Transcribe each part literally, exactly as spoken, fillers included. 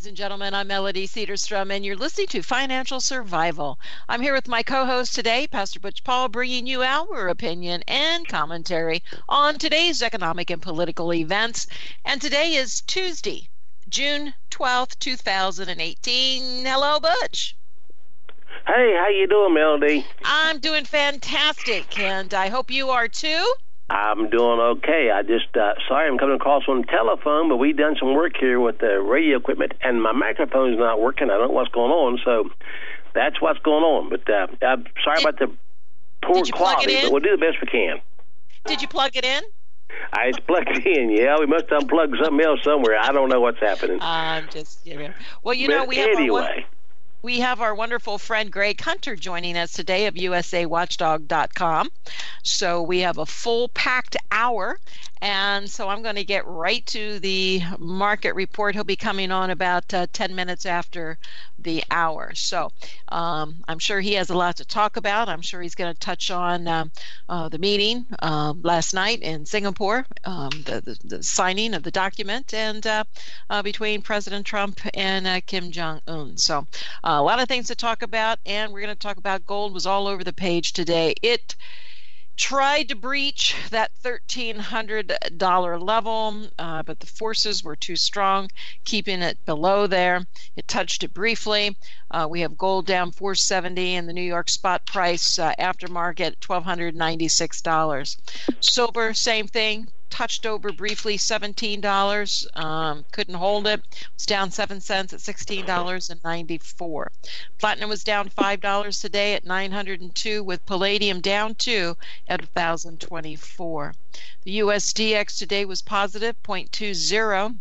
ladies and gentlemen. I'm Melody Cedarstrom, and you're listening to Financial Survival. I'm here with my co-host today, Pastor Butch Paul, bringing you our opinion and commentary on today's economic and political events. And today is Tuesday, June twelfth, two thousand eighteen. Hello, Butch. Hey, how you doing, Melody? I'm doing fantastic, and I hope you are too. I'm doing okay. I just, uh, sorry I'm coming across on the telephone, but we've done some work here with the radio equipment, and my microphone's not working. I don't know what's going on, so that's what's going on. But uh, I'm sorry did, about the poor quality, but we'll do the best we can. Did you plug it in? I it's plugged in, yeah. We must unplug something else somewhere. I don't know what's happening. I'm just, you know. Well, you but know, we have anyway. Our one- We have our wonderful friend Greg Hunter joining us today of U S A Watchdog dot com. So we have a full packed hour, and so I'm going to get right to the market report. He'll be coming on about uh, ten minutes after the hour. So um, I'm sure he has a lot to talk about. I'm sure he's going to touch on um, uh, the meeting uh, last night in Singapore, um, the, the, the signing of the document, and uh, uh, between President Trump and uh, Kim Jong-un. So uh, a lot of things to talk about, and we're going to talk about gold. Was all over the page today. It tried to breach that thirteen hundred dollars level, uh, but the forces were too strong, keeping it below there. It touched it briefly. Uh, we have gold down four seventy, and the New York spot price uh, aftermarket twelve ninety-six dollars. Silver, same thing. Touched over briefly seventeen dollars, um, couldn't hold it. It's down seven cents at sixteen ninety-four. Platinum was down five dollars today at nine hundred two, with palladium down two at one thousand twenty-four. The U S D X today was positive zero point two zero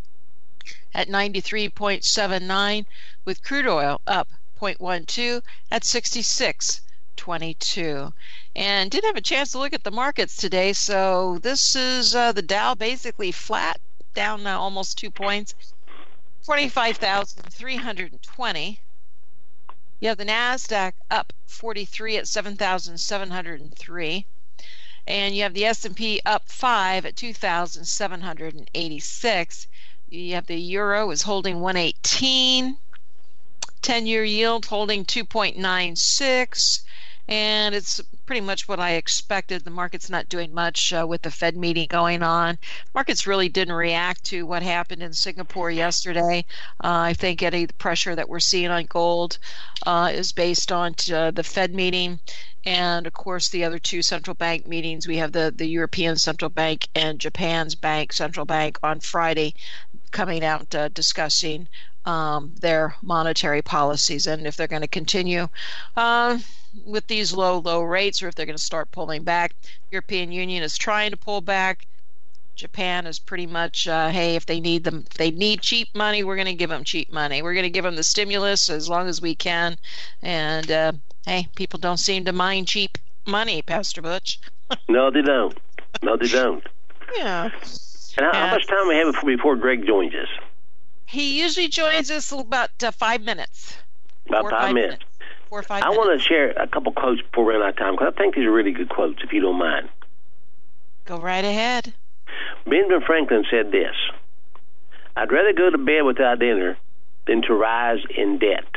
at ninety-three point seven nine, with crude oil up zero point one two at sixty-six twenty-two. And didn't have a chance to look at the markets today, so this is uh, the Dow basically flat, down uh, almost two points, twenty-five thousand three hundred twenty. You have the NASDAQ up forty-three at seven thousand seven hundred three. And you have the S and P up five at two thousand seven hundred eighty-six. You have the euro is holding one eighteen. ten-year yield holding two point nine six. And it's pretty much what I expected. The market's not doing much uh, with the Fed meeting going on. Markets really didn't react to what happened in Singapore yesterday. Uh, I think any pressure that we're seeing on gold uh, is based on uh, the Fed meeting, and of course the other two central bank meetings. We have the, the European Central Bank and Japan's bank central bank on Friday coming out uh, discussing um, their monetary policies, and if they're going to continue uh, with these low, low rates, or if they're going to start pulling back. European Union is trying to pull back. Japan is pretty much, uh, hey, if they need them, if they need cheap money, we're going to give them cheap money. We're going to give them the stimulus as long as we can. And uh, hey, people don't seem to mind cheap money, Pastor Butch. No, they don't. No, they don't. Yeah. And how, how much time we have before, before Greg joins us? He usually joins us about uh, five minutes. About Four, five, five minutes. minutes. Four or five I minutes. want to share a couple quotes before we run out of time, because I think these are really good quotes, if you don't mind. Go right ahead. Benjamin Franklin said this: I'd rather go to bed without dinner than to rise in debt.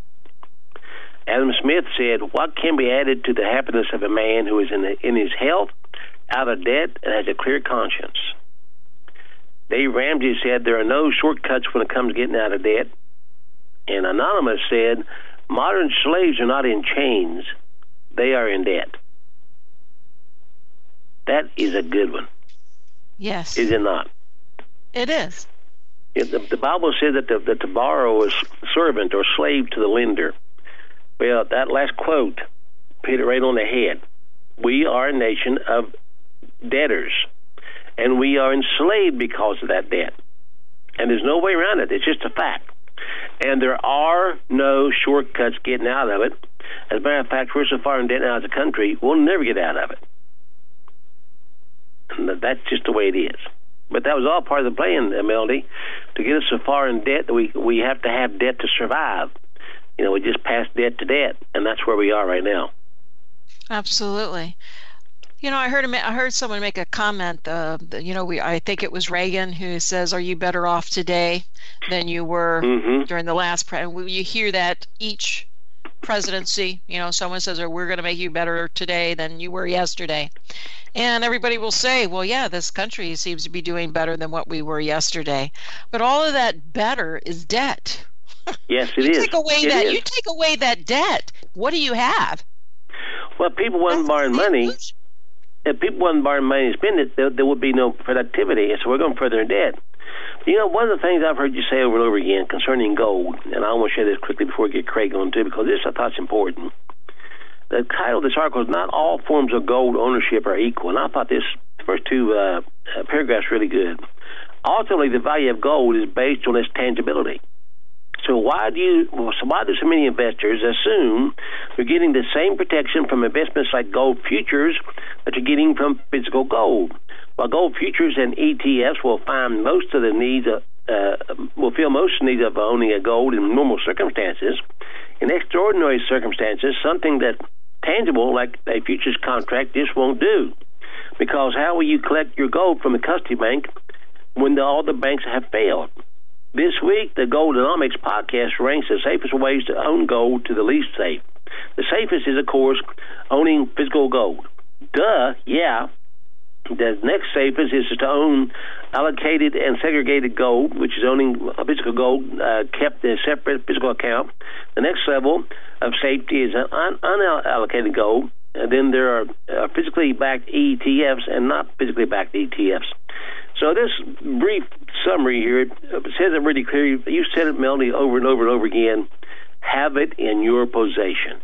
Adam Smith said, what can be added to the happiness of a man who is in, the, in his health, out of debt, and has a clear conscience? Dave Ramsey said, there are no shortcuts when it comes to getting out of debt. And Anonymous said, modern slaves are not in chains, they are in debt. That is a good one. Yes. Is it not? It is. It, the, the Bible says that the, that the borrower is servant or slave to the lender. Well, that last quote hit it right on the head. We are a nation of debtors, and we are enslaved because of that debt. And there's no way around it. It's just a fact. And there are no shortcuts getting out of it. As a matter of fact, we're so far in debt now as a country, we'll never get out of it. And that's just the way it is. But that was all part of the plan, Melody, to get us so far in debt that we, we have to have debt to survive. You know, we just passed debt to debt, and that's where we are right now. Absolutely. You know, I heard him, I heard someone make a comment. Uh, that, you know, we I think it was Reagan who says, "Are you better off today than you were Mm-hmm. during the last?" Pre-? You hear that each presidency. You know, someone says, "Oh, we're going to make you better today than you were yesterday," and everybody will say, "Well, yeah, this country seems to be doing better than what we were yesterday." But all of that better is debt. Yes, it you is. Take away it that. Is. You take away that debt. What do you have? Well, people wasn't borrowing money. If people wasn't borrowing money and spending it, there, there would be no productivity. So we're going further in debt. You know, one of the things I've heard you say over and over again concerning gold, and I want to share this quickly before we get Craig on too, because this I thought is important. The title of this article is "Not All Forms of Gold Ownership Are Equal," and I thought this first two uh, paragraphs really good. Ultimately, the value of gold is based on its tangibility. So why do you? Well, so why do so many investors assume they're getting the same protection from investments like gold futures that you're getting from physical gold? While gold futures and E T Fs will find most of the needs of, uh, will fill most of the needs of owning a gold in normal circumstances, in extraordinary circumstances, something that's tangible like a futures contract just won't do. Because how will you collect your gold from the custody bank when the, all the banks have failed? This week, the Goldenomics podcast ranks the safest ways to own gold to the least safe. The safest is, of course, owning physical gold. Duh, yeah. The next safest is to own allocated and segregated gold, which is owning a physical gold uh, kept in a separate physical account. The next level of safety is an un- unallocated gold. And then there are uh, physically backed E T Fs and not physically backed E T Fs. So this brief summary here it says it really clearly. You said it, Melanie, over and over and over again. Have it in your possession.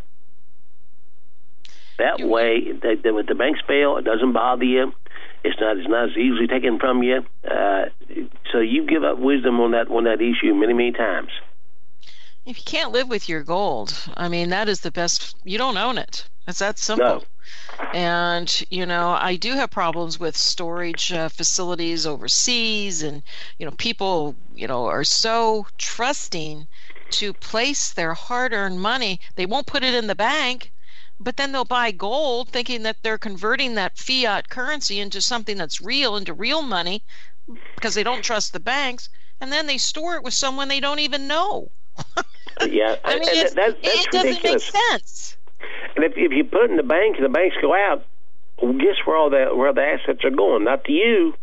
That way, that, that when the banks fail, it doesn't bother you. It's not. It's not as easily taken from you. Uh, so you give up wisdom on that on that issue many, many times. If you can't live with your gold, I mean, that is the best. You don't own it. It's that simple. No. And, you know, I do have problems with storage uh, facilities overseas. And, you know, people, you know, are so trusting to place their hard-earned money. They won't put it in the bank, but then they'll buy gold thinking that they're converting that fiat currency into something that's real, into real money, because they don't trust the banks. And then they store it with someone they don't even know. Yeah, I mean, and it's, that, that's it doesn't ridiculous. make sense. And if, if you put it in the bank and the banks go out, well, guess where all the where the assets are going? Not to you.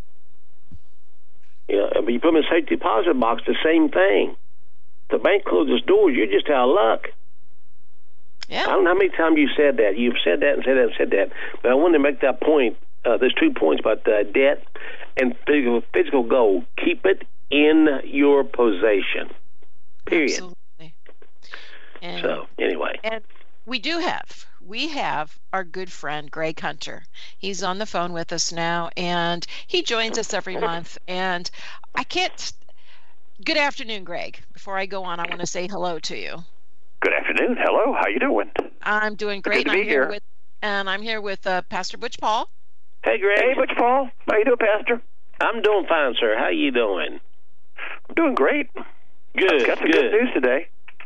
You know, if you put them in a safe deposit box, the same thing. The bank closes doors, you're just out of luck. Yeah. I don't know how many times you said that. You've said that and said that and said that. But I wanted to make that point. Uh, there's two points about uh, debt and physical, physical gold. Keep it in your possession. Period. Absolutely. And, so, anyway. And we do have, we have our good friend, Greg Hunter. He's on the phone with us now, and he joins us every month. And I can't, good afternoon, Greg. Before I go on, I want to say hello to you. Good afternoon. Hello. How you doing? I'm doing great. Good to be I'm here, here. with, and I'm here with uh, Pastor Butch Paul. Hey, Greg. Hey, Butch Paul. How you doing, Pastor? I'm doing fine, sir. How you doing? I'm doing great. Good, Got some good. good news today.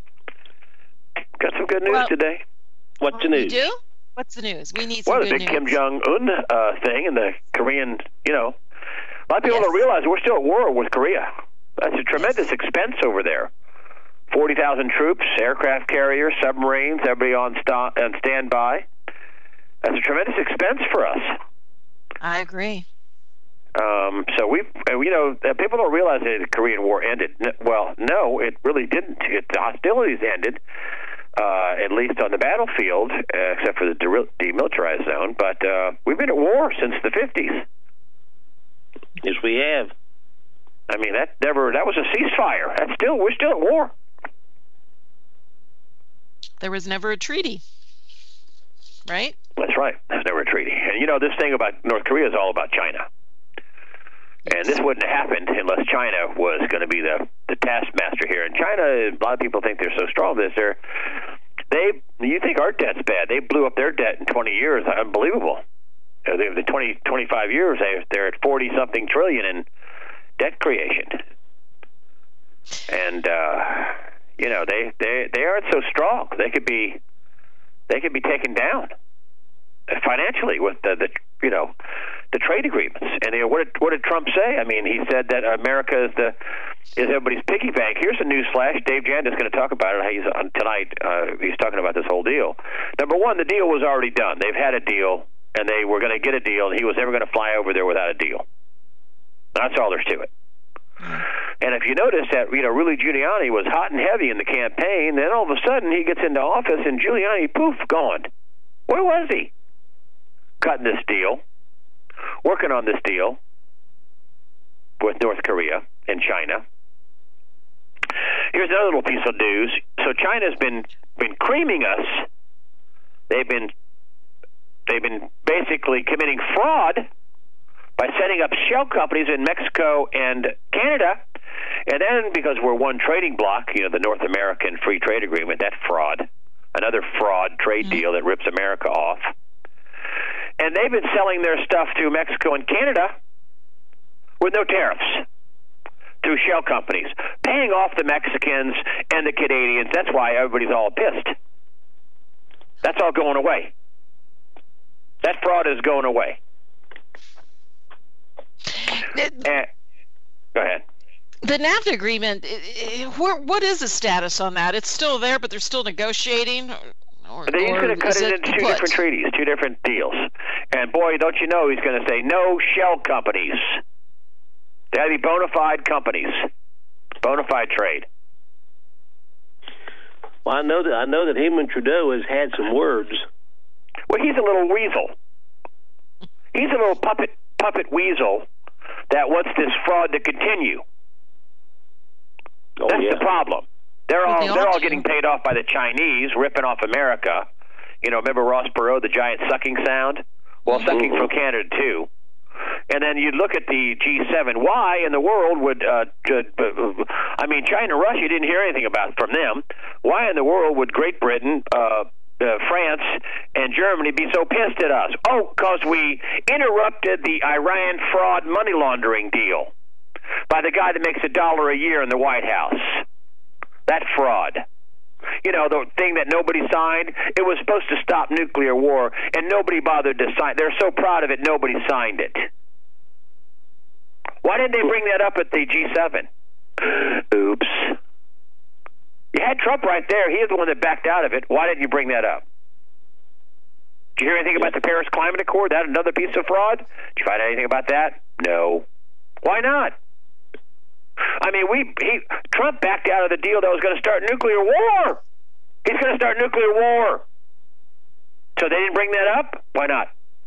Got some good news Well, today. What's the You news? do? What's the news? We need some Well, the good big news. Kim Jong-un uh, thing and the Korean, you know, a lot of people Yes. don't realize we're still at war with Korea. That's a tremendous expense over there. forty thousand troops, aircraft carriers, submarines, everybody on, sta- on standby. That's a tremendous expense for us. I agree. Um, so we, you know, people don't realize that the Korean War ended. Well, no, it really didn't. It, the hostilities ended, uh, at least on the battlefield, uh, except for the de- demilitarized zone. But uh, we've been at war since the fifties. Yes, we have. I mean, that never. That was a ceasefire. That's still. We're still at war. There was never a treaty, right? That's right. There's never a treaty. And you know, this thing about North Korea is all about China. And this wouldn't have happened unless China was going to be the, the taskmaster here. And China, a lot of people think they're so strong. This, they're, they, you think our debt's bad? They blew up their debt in twenty years. Unbelievable. Uh, they, the twenty, twenty-five years, they, they're at forty something trillion in debt creation. And uh, you know, they, they they aren't so strong. They could be they could be taken down. financially with the, the you know the trade agreements. And you know, what did what did Trump say? I mean, he said that America is the is everybody's piggy bank. Here's a news flash. Dave Janda is going to talk about it. He's on tonight. Uh, he's talking about this whole deal. Number one, the deal was already done. They've had a deal, and they were going to get a deal, and he was never going to fly over there without a deal. That's all there's to it. And if you notice that, you know, Rudy Giuliani was hot and heavy in the campaign, then all of a sudden he gets into office and Giuliani, poof, gone. Where was he? Cutting this deal, working on this deal with North Korea and China. Here's another little piece of news. So China's been been creaming us. They've been they've been basically committing fraud by setting up shell companies in Mexico and Canada, and then because we're one trading bloc, you know, the North American Free Trade Agreement, that fraud, another fraud trade mm-hmm. deal that rips America off. And they've been selling their stuff to Mexico and Canada with no tariffs through shell companies, paying off the Mexicans and the Canadians. That's why everybody's all pissed. That's all going away. That fraud is going away. It, and, go ahead. The NAFTA agreement, it, it, where, what is the status on that? It's still there, but they're still negotiating? Or, He's going to cut it, it into two different treaties, two different deals. And boy, don't you know, he's going to say no shell companies. They have to be bona fide companies, bona fide trade. Well, I know that I know that him and Trudeau has had some words. Well, he's a little weasel. He's a little puppet puppet weasel that wants this fraud to continue. Oh, That's yeah. the problem. They're all they all they're all do. getting paid off by the Chinese, ripping off America. You know, remember Ross Perot, the giant sucking sound? Well, mm-hmm. sucking from Canada too. And then you look at the G seven. Why in the world would, uh, uh, I mean, China, Russia, you didn't hear anything about from them. Why in the world would Great Britain, uh, uh, France, and Germany be so pissed at us? Oh, because we interrupted the Iran fraud money laundering deal by the guy that makes a dollar a year in the White House. That fraud. You know, the thing that nobody signed, it was supposed to stop nuclear war, and nobody bothered to sign. They're so proud of it, nobody signed it. Why didn't they bring that up at the G seven? Oops. You had Trump right there. He is the one that backed out of it. Why didn't you bring that up? Did you hear anything about the Paris Climate Accord? That another piece of fraud? Did you find out anything about that? No. Why not? I mean, we he, Trump backed out of the deal that was going to start nuclear war. He's going to start nuclear war. So they didn't bring that up? Why not?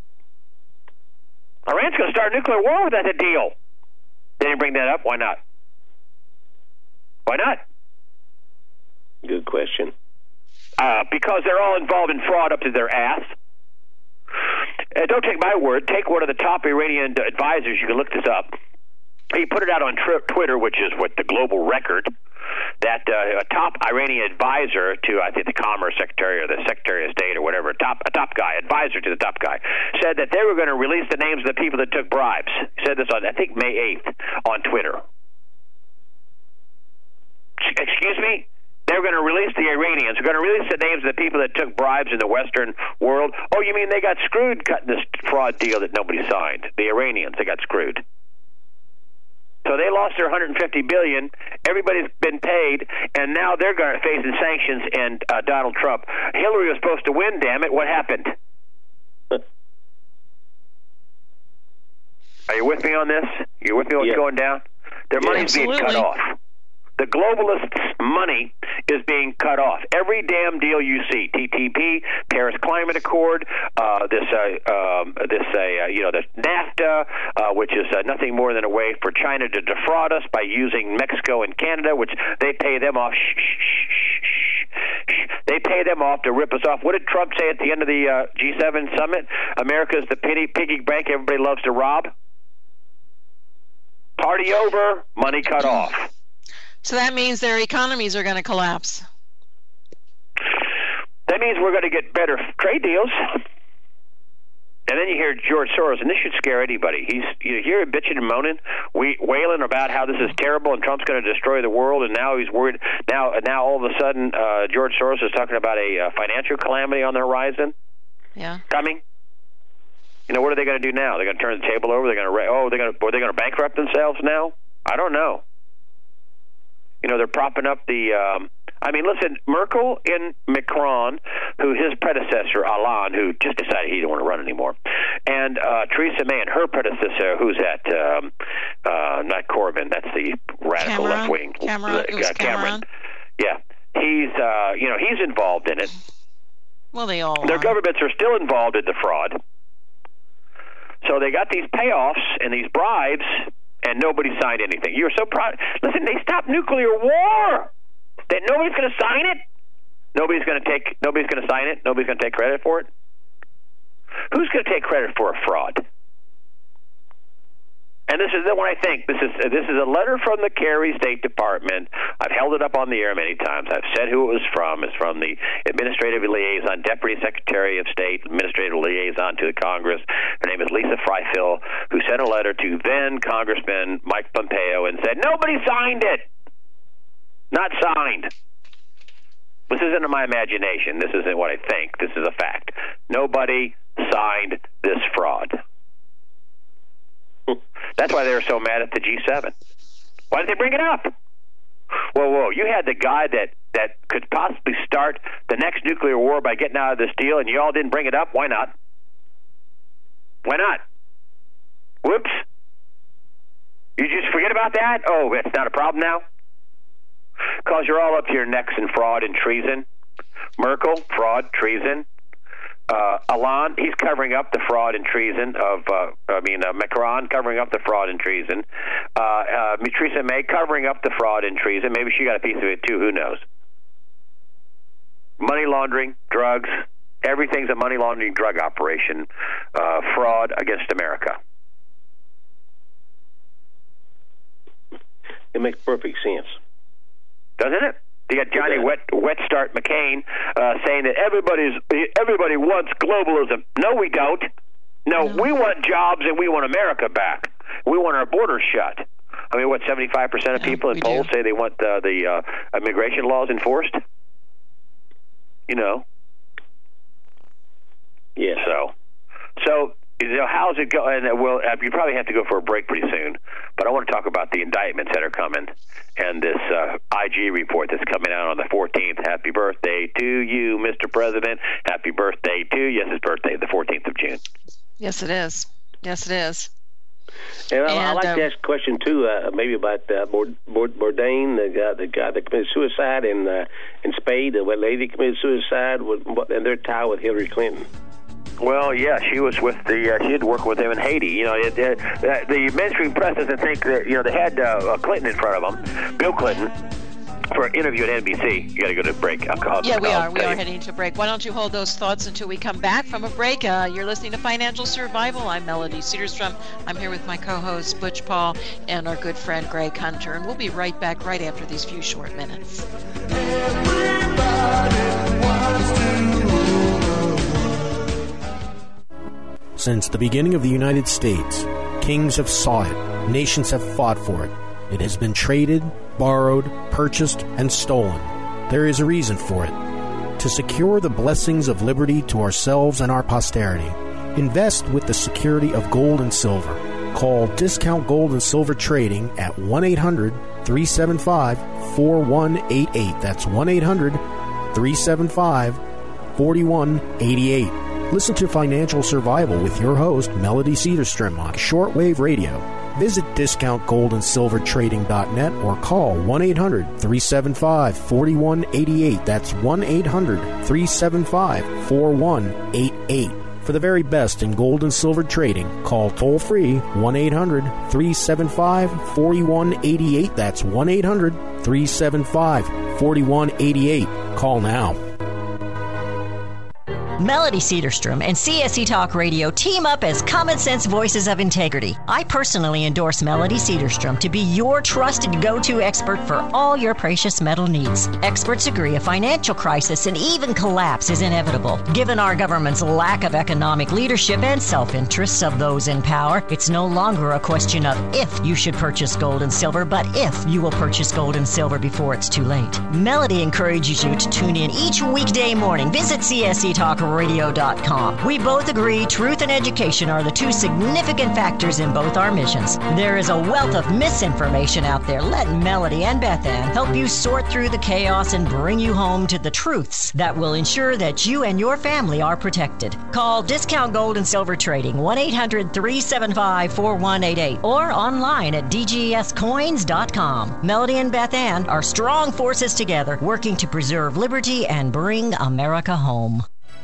Iran's going to start nuclear war without the deal. They didn't bring that up? Why not? Why not? Good question. Uh, because they're all involved in fraud up to their ass. Uh, don't take my word. Take one of the top Iranian advisors. You can look this up. He put it out on tri- Twitter, which is what the global record, that uh, a top Iranian advisor to, I think, the Commerce Secretary or the Secretary of State or whatever, top, a top guy, advisor to the top guy, said that they were going to release the names of the people that took bribes. He said this on, I think, May eighth on Twitter. Excuse me? They were going to release the Iranians. They're going to release the names of the people that took bribes in the Western world. Oh, you mean they got screwed cutting this fraud deal that nobody signed? The Iranians, they got screwed. So they lost their one hundred fifty billion dollars. Everybody's been paid, and now they're going to facing sanctions. And uh, Donald Trump, Hillary was supposed to win. Damn it! What happened? Are you with me on this? You with me on what's yeah. going down? Their Yeah, money's being absolutely. cut off. The globalists' money is being cut off. Every damn deal you see, T T P, Paris Climate Accord, uh, this, uh, um, this, uh, you know, the NAFTA, uh, which is uh, nothing more than a way for China to defraud us by using Mexico and Canada, which they pay them off. Shh, shh, shh, shh, shh. They pay them off to rip us off. What did Trump say at the end of the uh, G seven summit? America's the piggy, piggy bank everybody loves to rob. Party over, money cut off. So that means their economies are going to collapse. That means we're going to get better trade deals. And then you hear George Soros, and this should scare anybody. He's you hear him bitching and moaning, we, wailing about how this is terrible and Trump's going to destroy the world, and now he's worried. Now, now all of a sudden, uh, George Soros is talking about a uh, financial calamity on the horizon. Yeah. Coming. You know, what are they going to do now? They're going to turn the table over. They're going to oh, they're going to are they going to bankrupt themselves now? I don't know. You know, they're propping up the. Um, I mean, listen, Merkel and Macron, who his predecessor Hollande, who just decided he didn't want to run anymore, and uh, Theresa May and her predecessor, who's that? Um, uh, not Corbyn. That's the radical Cameron, left wing. Cameron. Uh, It was Cameron. Cameron. Yeah, he's uh, you know he's involved in it. Well, they all Their are. governments are still involved in the fraud. So they got these payoffs and these bribes, and nobody signed anything. You're so proud. Listen, they stopped nuclear war. That nobody's going to sign it. Nobody's going to take. Nobody's going to sign it. Nobody's going to take credit for it. Who's going to take credit for a fraud? And this is the one I think. This is this is a letter from the Kerry State Department. I've held it up on the air many times. I've said who it was from. It's from the Administrative Liaison, Deputy Secretary of State, Administrative Liaison to the Congress. Her name is Lisa Freifel, who sent a letter to then Congressman Mike Pompeo and said, nobody signed it. Not signed. This isn't my imagination. This isn't what I think. This is a fact. Nobody signed this fraud. That's why they were so mad at the G seven. Why did they bring it up? Whoa, whoa, you had the guy that, that could possibly start the next nuclear war by getting out of this deal, and you all didn't bring it up? Why not? Why not? Whoops. You just forget about that? Oh, it's not a problem now? Because you're all up to your necks in fraud and treason. Merkel, fraud, treason. Uh, Hollande, he's covering up the fraud and treason of, uh, I mean, uh, Macron covering up the fraud and treason. Uh, uh, Theresa May covering up the fraud and treason. Maybe she got a piece of it too. Who knows? Money laundering, drugs, everything's a money laundering drug operation. Uh, fraud against America. It makes perfect sense. Doesn't it? You got Johnny Wet Wet Start McCain uh, saying that everybody's everybody wants globalism. No, we don't. No, no, we want jobs and we want America back. We want our borders shut. I mean, what, seventy-five percent of yeah, people in polls do. say they want uh, the uh, immigration laws enforced? You know. Yeah. So, so. You know, how's it going? And well, you probably have to go for a break pretty soon. But I want to talk about the indictments that are coming and this uh, I G report that's coming out on the fourteenth. Happy birthday to you, Mister President. Happy birthday to you. Yes, his birthday, the fourteenth of June. Yes, it is. Yes, it is. And, and I'd like um, to ask a question, too, uh, maybe about uh, Bourdain, the guy, the guy that committed suicide, and, uh, and Spade, the lady committed suicide, with, and their tie with Hillary Clinton. Well, yeah, she was with the. Uh, she had worked with him in Haiti. You know, it, it, uh, the mainstream press doesn't think that. You know, they had uh, Clinton in front of them, Bill Clinton, for an interview at N B C. You got to go to break. I'll call, yeah, we I'll are. We are heading to break. Why don't you hold those thoughts until we come back from a break? Uh, you're listening to Financial Survival. I'm Melody Cedarstrom. I'm here with my co-host Butch Paul and our good friend Greg Hunter, and we'll be right back right after these few short minutes. Everybody wants to. Since the beginning of the United States, kings have sought it, nations have fought for it. It has been traded, borrowed, purchased, and stolen. There is a reason for it. To secure the blessings of liberty to ourselves and our posterity, invest with the security of gold and silver. Call Discount Gold and Silver Trading at one eight hundred three seven five four one eight eight. That's one eight hundred three seven five four one eight eight. Listen to Financial Survival with your host, Melody Cedarstrom, on shortwave radio. Visit discount gold and silver trading dot net or call one eight hundred three seven five four one eight eight. That's one eight hundred three seven five four one eight eight. For the very best in gold and silver trading, call toll-free one eight hundred three seven five four one eight eight. That's one eight hundred three seven five four one eight eight. Call now. Melody Cedarstrom and C S E Talk Radio team up as common sense voices of integrity. I personally endorse Melody Cedarstrom to be your trusted go-to expert for all your precious metal needs. Experts agree a financial crisis and even collapse is inevitable. Given our government's lack of economic leadership and self-interests of those in power, it's no longer a question of if you should purchase gold and silver, but if you will purchase gold and silver before it's too late. Melody encourages you to tune in each weekday morning. Visit C S E Talk radio dot com. We both agree truth and education are the two significant factors in both our missions. There is a wealth of misinformation out there. Let Melody and Beth Ann help you sort through the chaos and bring you home to the truths that will ensure that you and your family are protected. Call Discount Gold and Silver Trading, one eight hundred three seven five four one eight eight, or online at d g s coins dot com. Melody and Beth Ann are strong forces together, working to preserve liberty and bring America home.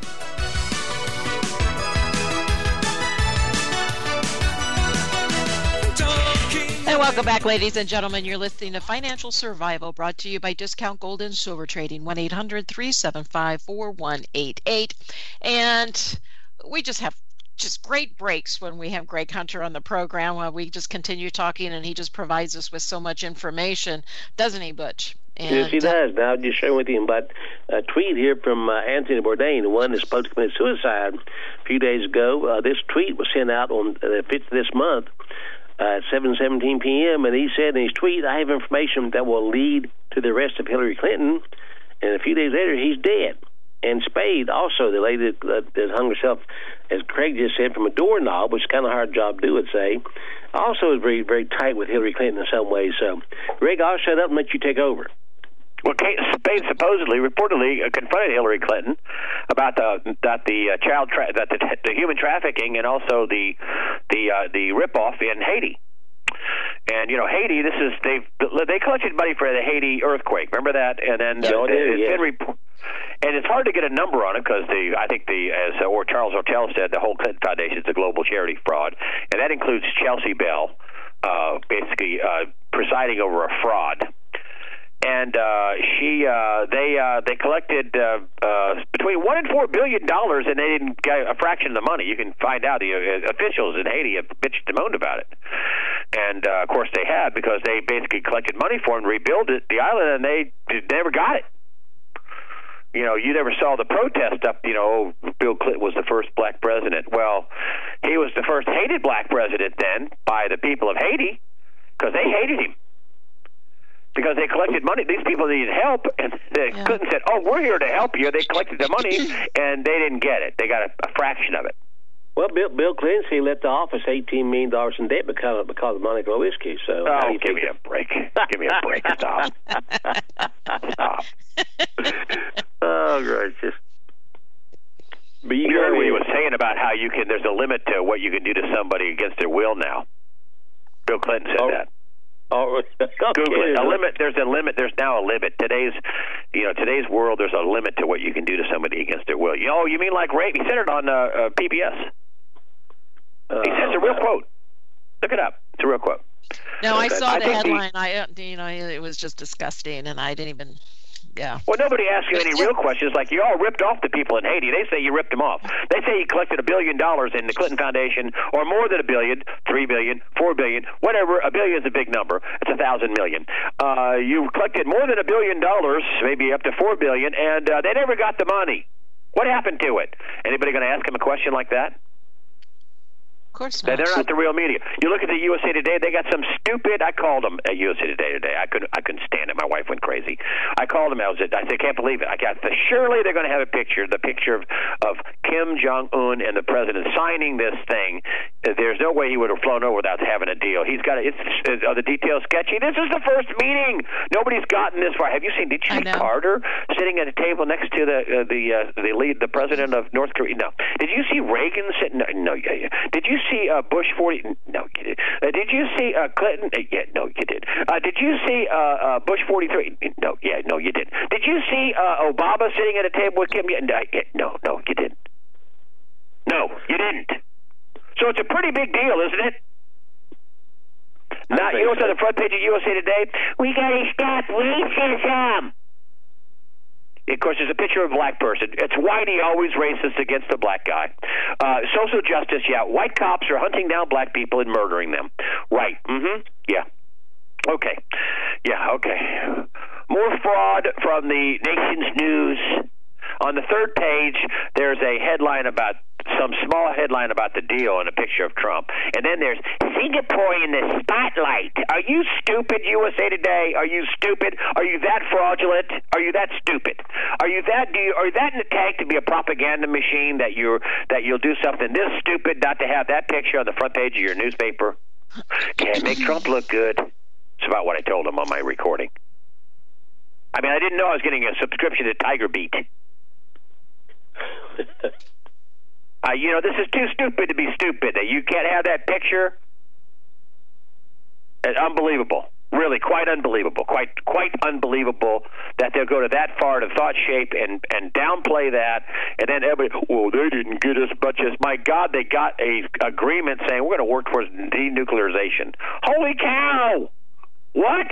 And welcome back, ladies and gentlemen. You're listening to Financial Survival, brought to you by Discount Gold and Silver Trading, one eight hundred three seven five four one eight eight. And we just have just great breaks when we have Greg Hunter on the program, where we just continue talking, and he just provides us with so much information, doesn't he, Butch? And, yes, he does. Now, I'll just share with you about a tweet here from uh, Anthony Bourdain, the one that's supposed to commit suicide a few days ago. Uh, this tweet was sent out on the fifth of this month uh, at seven seventeen p.m., and he said in his tweet, "I have information that will lead to the arrest of Hillary Clinton," and a few days later, he's dead. And Spade, also the lady that, that hung herself, as Craig just said, from a doorknob, which is kind of a hard job to do, I'd say, also is very, very tight with Hillary Clinton in some ways. So, Greg, I'll shut up and let you take over. Well, Kate Spade supposedly, reportedly, uh, confronted Hillary Clinton about the that the uh, child tra- that the, the human trafficking and also the the uh, the ripoff in Haiti. And you know, Haiti, this is they they collected money for the Haiti earthquake. Remember that? And then yeah, uh, it, it's yeah. been rep- and it's hard to get a number on it because the I think the as uh, or Charles Ortel said, the whole Clinton Foundation is a global charity fraud, and that includes Chelsea Bell, uh, basically uh, presiding over a fraud. And uh, she, uh, they, uh, they collected uh, uh, between one and four billion dollars, and they didn't get a fraction of the money. You can find out the uh, officials in Haiti have bitched and moaned about it, and uh, of course they had because they basically collected money for them to rebuild it, the island, and they never got it. You know, you never saw the protest up. You know, Bill Clinton was the first black president. Well, he was the first hated black president then by the people of Haiti because they hated him. Because they collected money. These people needed help, and they Yeah. Clinton said, "Oh, we're here to help you." They collected the money, and they didn't get it. They got a, a fraction of it. Well, Bill, Bill Clinton, he left the office eighteen million dollars in debt because of, because of Monica Lewinsky. So, Oh, how do you give think me a break. Give me a break. Stop. Stop. Oh, gracious. But you, You heard what he go was saying about how you can. There's a limit to what you can do to somebody against their will now. Bill Clinton said Oh. that. Oh, Google it. A limit. There's a limit. There's now a limit. Today's, you know, today's world. There's a limit to what you can do to somebody against their will. You know, you mean like rape? He said it on uh, uh, P B S. Uh, He says it's a real quote. Look it up. It's a real quote. No, I saw I the think the- headline. I, uh, you know, it was just disgusting, and I didn't even. Yeah. Well, nobody asks you any real questions. Like, you all ripped off the people in Haiti. They say you ripped them off. They say you collected a billion dollars in the Clinton Foundation, or more than a billion, three billion, four billion, whatever. A billion is a big number. It's a thousand million. Uh, you collected more than a billion dollars, maybe up to four billion, and uh, they never got the money. What happened to it? Anybody going to ask him a question like that? Of course not. They're not the real media. You look at the U S A Today; they got some stupid. I called them at U S A Today today. I couldn't. I couldn't stand it. My wife went crazy. I called them. I was. I said, I can't believe it. I got the. Surely they're going to have a picture. The picture of, of Kim Jong Un and the president signing this thing. There's no way he would have flown over without having a deal. He's got. It's. Are the details sketchy? This is the first meeting. Nobody's gotten this far. Have you seen? Did you see Carter sitting at a table next to the uh, the uh, the lead, the president of North Korea? No. Did you see Reagan sitting? No. no yeah, yeah. Did you see uh, Bush forty? No, you did. Uh, did you see uh, Clinton? Uh, yeah, no, you did. Uh, did you see uh, uh, Bush forty-three? No, yeah, no, you did. Did you see uh, Obama sitting at a table with Kim? Yeah, no, no, you didn't. No, you didn't. So it's a pretty big deal, isn't it? Now, you know what's on the front page of U S A Today? We got to stop racism. Of course, there's a picture of a black person. It's Whitey, always racist against the black guy. Uh, social justice, yeah. White cops are hunting down black people and murdering them. Right. Mm-hmm. Yeah. Okay. Yeah, okay. More fraud from the Nation's News. On the third page, there's a headline about some small headline about the deal and a picture of Trump. And then there's Singapore in the spotlight. Are you stupid, U S A Today? Are you stupid? Are you that fraudulent? Are you that stupid? Are you that do you, are you that in the tank to be a propaganda machine that you're that you'll do something this stupid not to have that picture on the front page of your newspaper? Can't make Trump look good. It's about what I told him on my recording. I mean, I didn't know I was getting a subscription to Tiger Beat. uh, you know, this is too stupid to be stupid. That you can't have that picture. It's unbelievable. Really, quite unbelievable. Quite, quite unbelievable that they'll go to that far to thought shape and and downplay that, and then everybody, well, they didn't get as much as. My God, they got a agreement saying we're going to work towards denuclearization. Holy cow! What?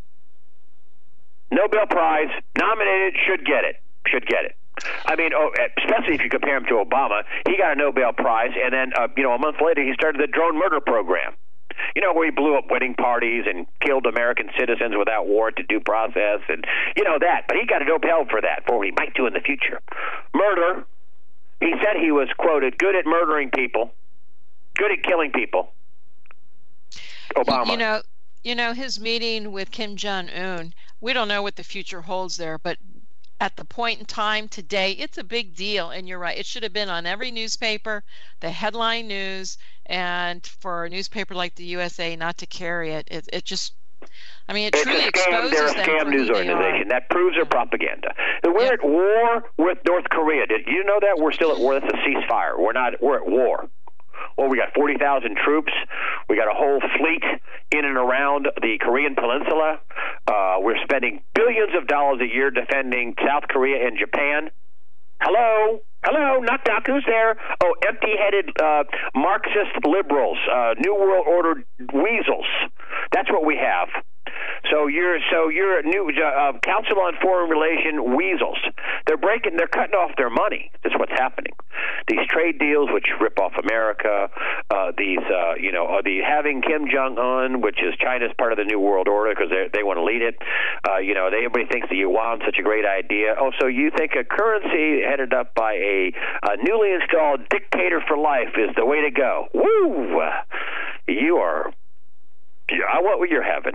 Nobel Prize nominated, should get it. Should get it. I mean, oh, especially if you compare him to Obama, he got a Nobel Prize, and then uh, you know a month later he started the drone murder program. You know, where he blew up wedding parties and killed American citizens without warrant to due process, and you know that. But he got a Nobel for that, for what he might do in the future. Murder. He said he was quoted good at murdering people, good at killing people. Obama. You know, you know his meeting with Kim Jong-un. We don't know what the future holds there, but at the point in time today, it's a big deal. And you're right; it should have been on every newspaper, the headline news. And for a newspaper like the U S A not to carry it, it, it just, I mean, it it's truly a scam. exposes They're a them scam for news who they organization. are. That proves their propaganda. We're Yep. at war with North Korea. Did you know that? We're still at war. That's a ceasefire. We're not. We're at war. Well, we got forty thousand troops. We got a whole fleet in and around the Korean Peninsula. Uh, we're spending billions of dollars a year defending South Korea and Japan. Hello? Hello? Knock, knock. Who's there? Oh, empty-headed uh, Marxist liberals, uh, New World Order weasels. That's what we have. So you're so you're new uh, Council on Foreign Relation weasels. They're breaking. They're cutting off their money. That's what's happening. These trade deals, which rip off America. Uh, these, uh, you know, uh, the having Kim Jong Un, which is China's part of the New World Order because they they want to lead it. Uh, you know, they, everybody thinks the yuan's such a great idea. Oh, so you think a currency headed up by a, a newly installed dictator for life is the way to go? Woo! You are. I want what you're having.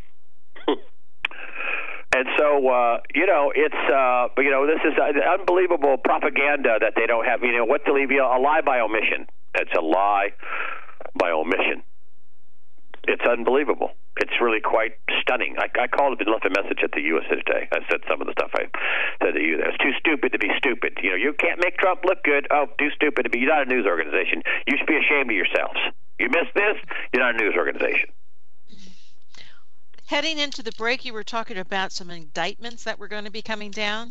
And so, uh, you know, it's, uh, you know, this is uh, unbelievable propaganda that they don't have. You know, what to leave you? A lie by omission. It's a lie by omission. It's unbelievable. It's really quite stunning. I, I called and left a message at the U S A Today. I said some of the stuff I said to you there. It's too stupid to be stupid. You know, you can't make Trump look good. Oh, too stupid to be. You're not a news organization. You should be ashamed of yourselves. You missed this, you're not a news organization. Heading into the break, you were talking about some indictments that were going to be coming down.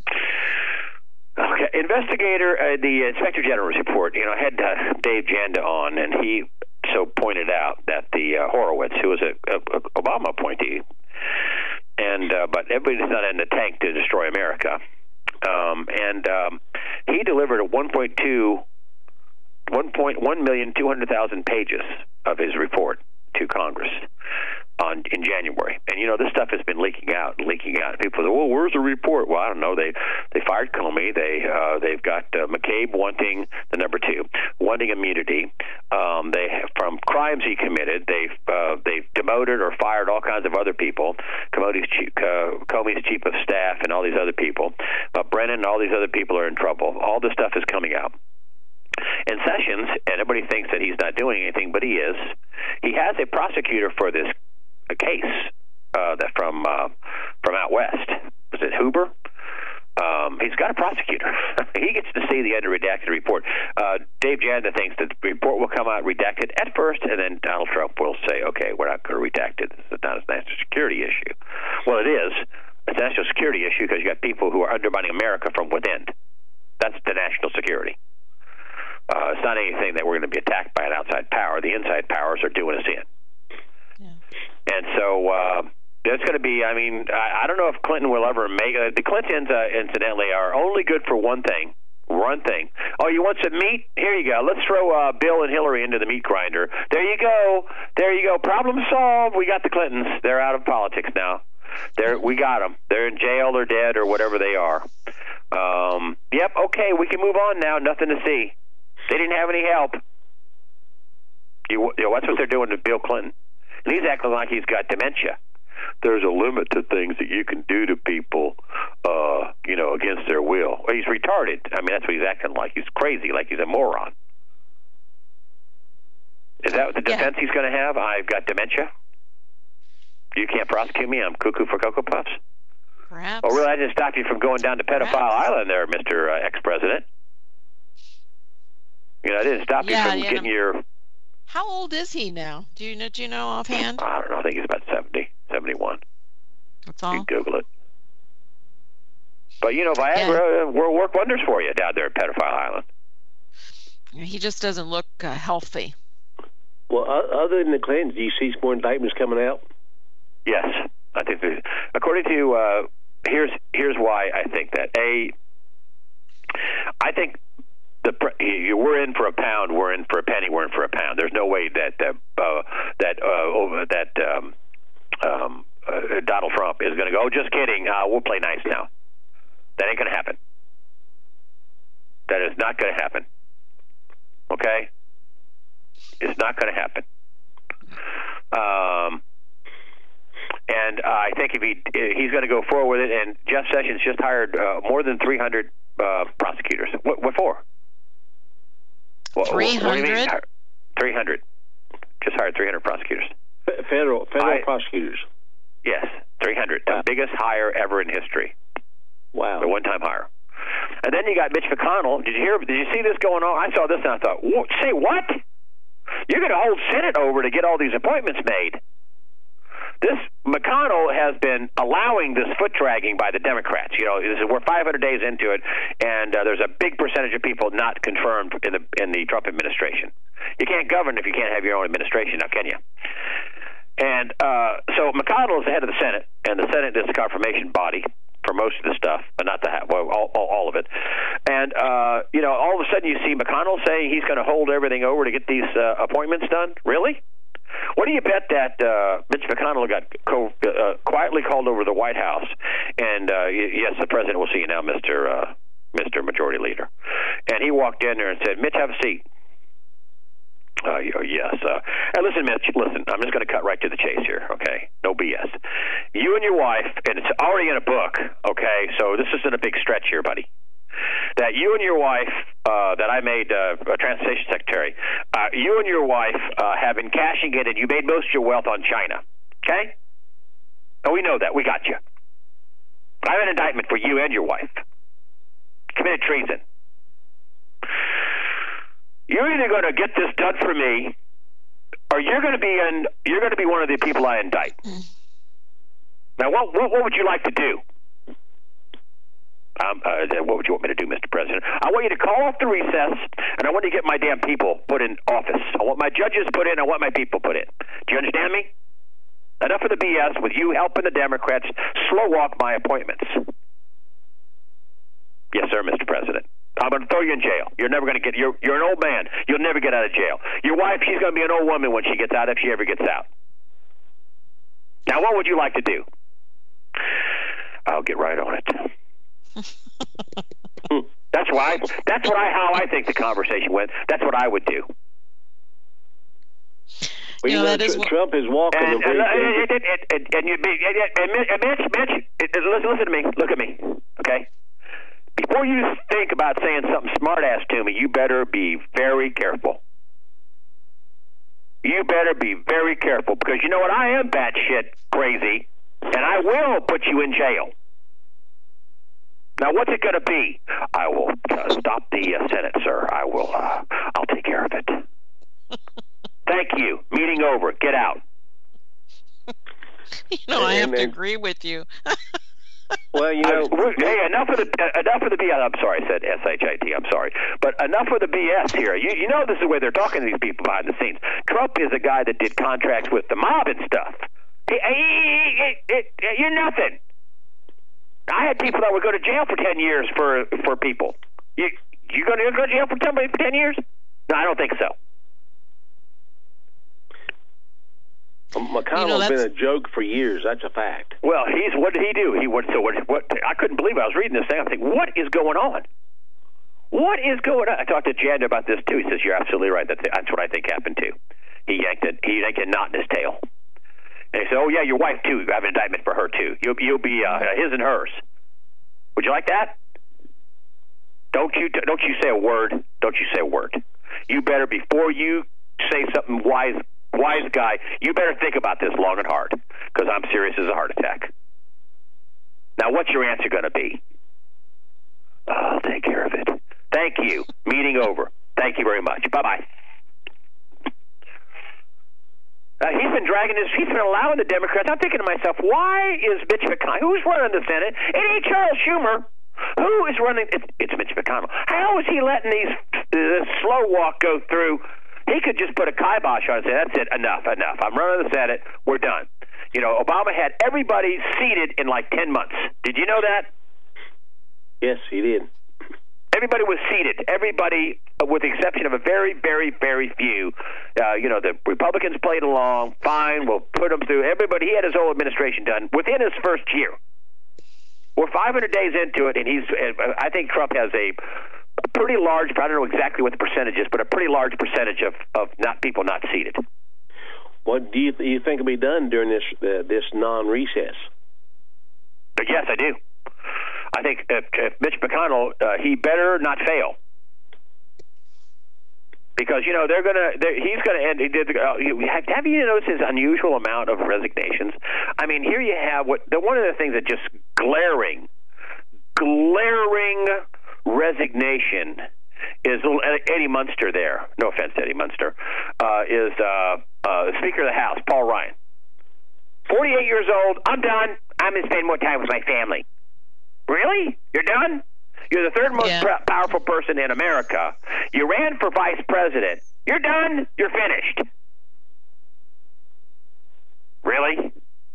Okay, investigator, uh, the Inspector General's report. You know, I had uh, Dave Janda on, and he so pointed out that the uh, Horowitz, who was a, a, a Obama appointee, and uh, but everybody's not in the tank to destroy America, um, and um, he delivered a one point two, one point one million two hundred thousand pages of his report to Congress on in January. And you know, this stuff has been leaking out and leaking out. People say, well, where's the report? Well, I don't know. They they fired Comey. They uh, they've got uh, McCabe wanting the number two, wanting immunity. Um, they have, from crimes he committed. They've uh, they've demoted or fired all kinds of other people. Comey's chief, uh, Comey's chief of staff and all these other people. But Brennan and all these other people are in trouble. All this stuff is coming out. And Sessions, and everybody thinks that he's not doing anything, but he is. He has a prosecutor for this a case uh, that from uh, from out west. Was it Huber? Um, he's got a prosecutor. He gets to see the under-redacted report. Uh, Dave Janda thinks that the report will come out redacted at first, and then Donald Trump will say, okay, we're not going to redact it. This is not a national security issue. Well, it is. It's a national security issue because you got people who are undermining America from within. That's the national security. Uh, it's not anything that we're going to be attacked by an outside power. The inside powers are doing us in. Yeah. And so uh, there's going to be, I mean, I, I don't know if Clinton will ever make it. The Clintons, uh, incidentally, are only good for one thing. One thing. Oh, you want some meat? Here you go. Let's throw uh, Bill and Hillary into the meat grinder. There you go. There you go. Problem solved. We got the Clintons. They're out of politics now. They're, we got them. They're in jail or dead or whatever they are. Um, yep, okay, we can move on now. Nothing to see. They didn't have any help. You, you know, that's what they're doing to Bill Clinton. And he's acting like he's got dementia. There's a limit to things that you can do to people, uh, you know, against their will. Well, he's retarded. I mean, that's what he's acting like. He's crazy, like he's a moron. Is that the defense yeah. he's going to have? I've got dementia? You can't prosecute me. I'm cuckoo for Cocoa Puffs? Perhaps. Oh, really? I didn't stop you from going down to Pedophile Perhaps. Island there, Mister Uh, ex-president. You know, I didn't stop yeah, you from yeah, getting your... How old is he now? Do you know, do you know offhand? I don't know. I think he's about seventy, seventy-one. That's all? You can Google it. But, you know, Viagra yeah. will work wonders for you down there at Pedophile Island. He just doesn't look uh, healthy. Well, other than the Clintons, do you see some more indictments coming out? Yes. I think there's, according to, uh, here's here's why I think that. A, I think the we're in for a pound, we're in for a penny, we're in for a pound. There's no way that uh, uh, that uh, that um, um, uh, Donald Trump is going to go, oh, just kidding, uh, we'll play nice now. That ain't going to happen. That is not going to happen. Okay? It's not going to happen. Um, and uh, I think if he he's going to go forward with it, and Jeff Sessions just hired uh, more than three hundred uh, prosecutors. What, what for? three hundred? three hundred. Just hired three hundred prosecutors. Federal federal I, prosecutors. Yes, three hundred. Wow. The biggest hire ever in history. Wow. A one-time hire. And then you got Mitch McConnell. Did you hear? Did you see this going on? I saw this and I thought, say what? You're going to hold Senate over to get all these appointments made. This McConnell has been allowing this foot dragging by the Democrats. You know, this is, we're five hundred days into it, and uh, there's a big percentage of people not confirmed in the in the Trump administration. You can't govern if you can't have your own administration, now can you? And uh, so McConnell is the head of the Senate, and the Senate is the confirmation body for most of the stuff, but not the well, all, all, all of it. And uh, you know, all of a sudden you see McConnell say he's going to hold everything over to get these uh, appointments done. Really? What do you bet that uh, Mitch McConnell got co- uh, quietly called over to the White House? And uh, yes, the president will see you now, Mister Uh, Mister Majority Leader. And he walked in there and said, "Mitch, have a seat." Uh, yes. Uh, and listen, Mitch, listen, I'm just going to cut right to the chase here, okay? No B S. You and your wife, and it's already in a book, okay? So this isn't a big stretch here, buddy. That you and your wife, uh, that I made uh, a transportation secretary, uh, you and your wife uh, have been cashing in, and you made most of your wealth on China, okay? And we know that. We got you. I have an indictment for you and your wife. Committed treason. You're either going to get this done for me, or you're going to be in. You're going to be one of the people I indict. Now, what what, what would you like to do? Um, uh, what would you want me to do, Mister President? I want you to call off the recess, and I want you to get my damn people put in office. I want my judges put in. I want my people put in. Do you understand me? Enough of the B S with you helping the Democrats slow walk my appointments. Yes, sir, Mister President. I'm going to throw you in jail. You're never going to get. You're you're an old man. You'll never get out of jail. Your wife, she's going to be an old woman when she gets out, if she ever gets out. Now, what would you like to do? I'll get right on it. That's why. That's what I. How I think the conversation went. That's what I would do. Well, you, you know, know that Tr- is Trump is walking and, the way. And, and, and, and, and, you, and, and Mitch, Mitch, listen, listen to me. Look at me. Okay. Before you think about saying something smart-ass to me, you better be very careful. You better be very careful, because you know what? I am batshit crazy, and I will put you in jail. Now, what's it going to be? I will uh, stop the uh, Senate, sir. I will. Uh, I'll take care of it. Thank you. Meeting over. Get out. You know, I have to agree with you. Well, you know, uh, hey, enough of the uh, enough of the B S. I'm sorry, I said S H I T. I'm sorry, but enough of the B S here. You you know this is the way they're talking to these people behind the scenes. Trump is a guy that did contracts with the mob and stuff. He, he, he, he, he, you're nothing. I had people that would go to jail for ten years for for people. You you going to go to jail for somebody for ten years? No, I don't think so. McConnell's you know, been a joke for years. That's a fact. Well, he's what did he do? He went so what? What I couldn't believe it. I was reading this thing. I think, what is going on? What is going on? I talked to Jan about this, too. He says, you're absolutely right. That's, that's what I think happened, too. He yanked, it, he yanked a knot in his tail. And he said, oh, yeah, your wife, too. You have an indictment for her, too. You'll, you'll be uh, his and hers. Would you like that? Don't you don't you say a word. Don't you say a word. You better, before you say something wise, wise guy, you better think about this long and hard, because I'm serious as a heart attack. Now, what's your answer going to be? Oh, I'll take care of it. Thank you. Meeting over. Thank you very much. Bye-bye. Uh, he's been dragging this. He's been allowing the Democrats. I'm thinking to myself, why is Mitch McConnell, who's running the Senate? It ain't Charles Schumer. Who is running? It's, it's Mitch McConnell. How is he letting these uh, slow walk go through? He could just put a kibosh on it and say, that's it, enough, enough. I'm running the Senate. We're done. You know, Obama had everybody seated in like ten months. Did you know that? Yes, he did. Everybody was seated. Everybody, with the exception of a very, very, very few. Uh, you know, the Republicans played along. Fine, we'll put them through. Everybody, he had his whole administration done within his first year. We're five hundred days into it, and he's. I think Trump has a pretty large, I don't know exactly what the percentage is, but a pretty large percentage of, of not people not seated. What do you, th- you think will be done during this uh, this non-recess? But yes, I do. I think if, if Mitch McConnell, uh, he better not fail. Because, you know, they're going to, he's going to end, he did, uh, have you noticed his unusual amount of resignations? I mean, here you have what, the, one of the things that just glaring, glaring resignation is little Eddie Munster there. No offense to Eddie Munster. Uh, is uh, uh, Speaker of the House, Paul Ryan. forty-eight years old, I'm done. I'm going to spend more time with my family. Really? You're done? You're the third most yeah. powerful person in America. You ran for vice president. You're done. You're finished. Really?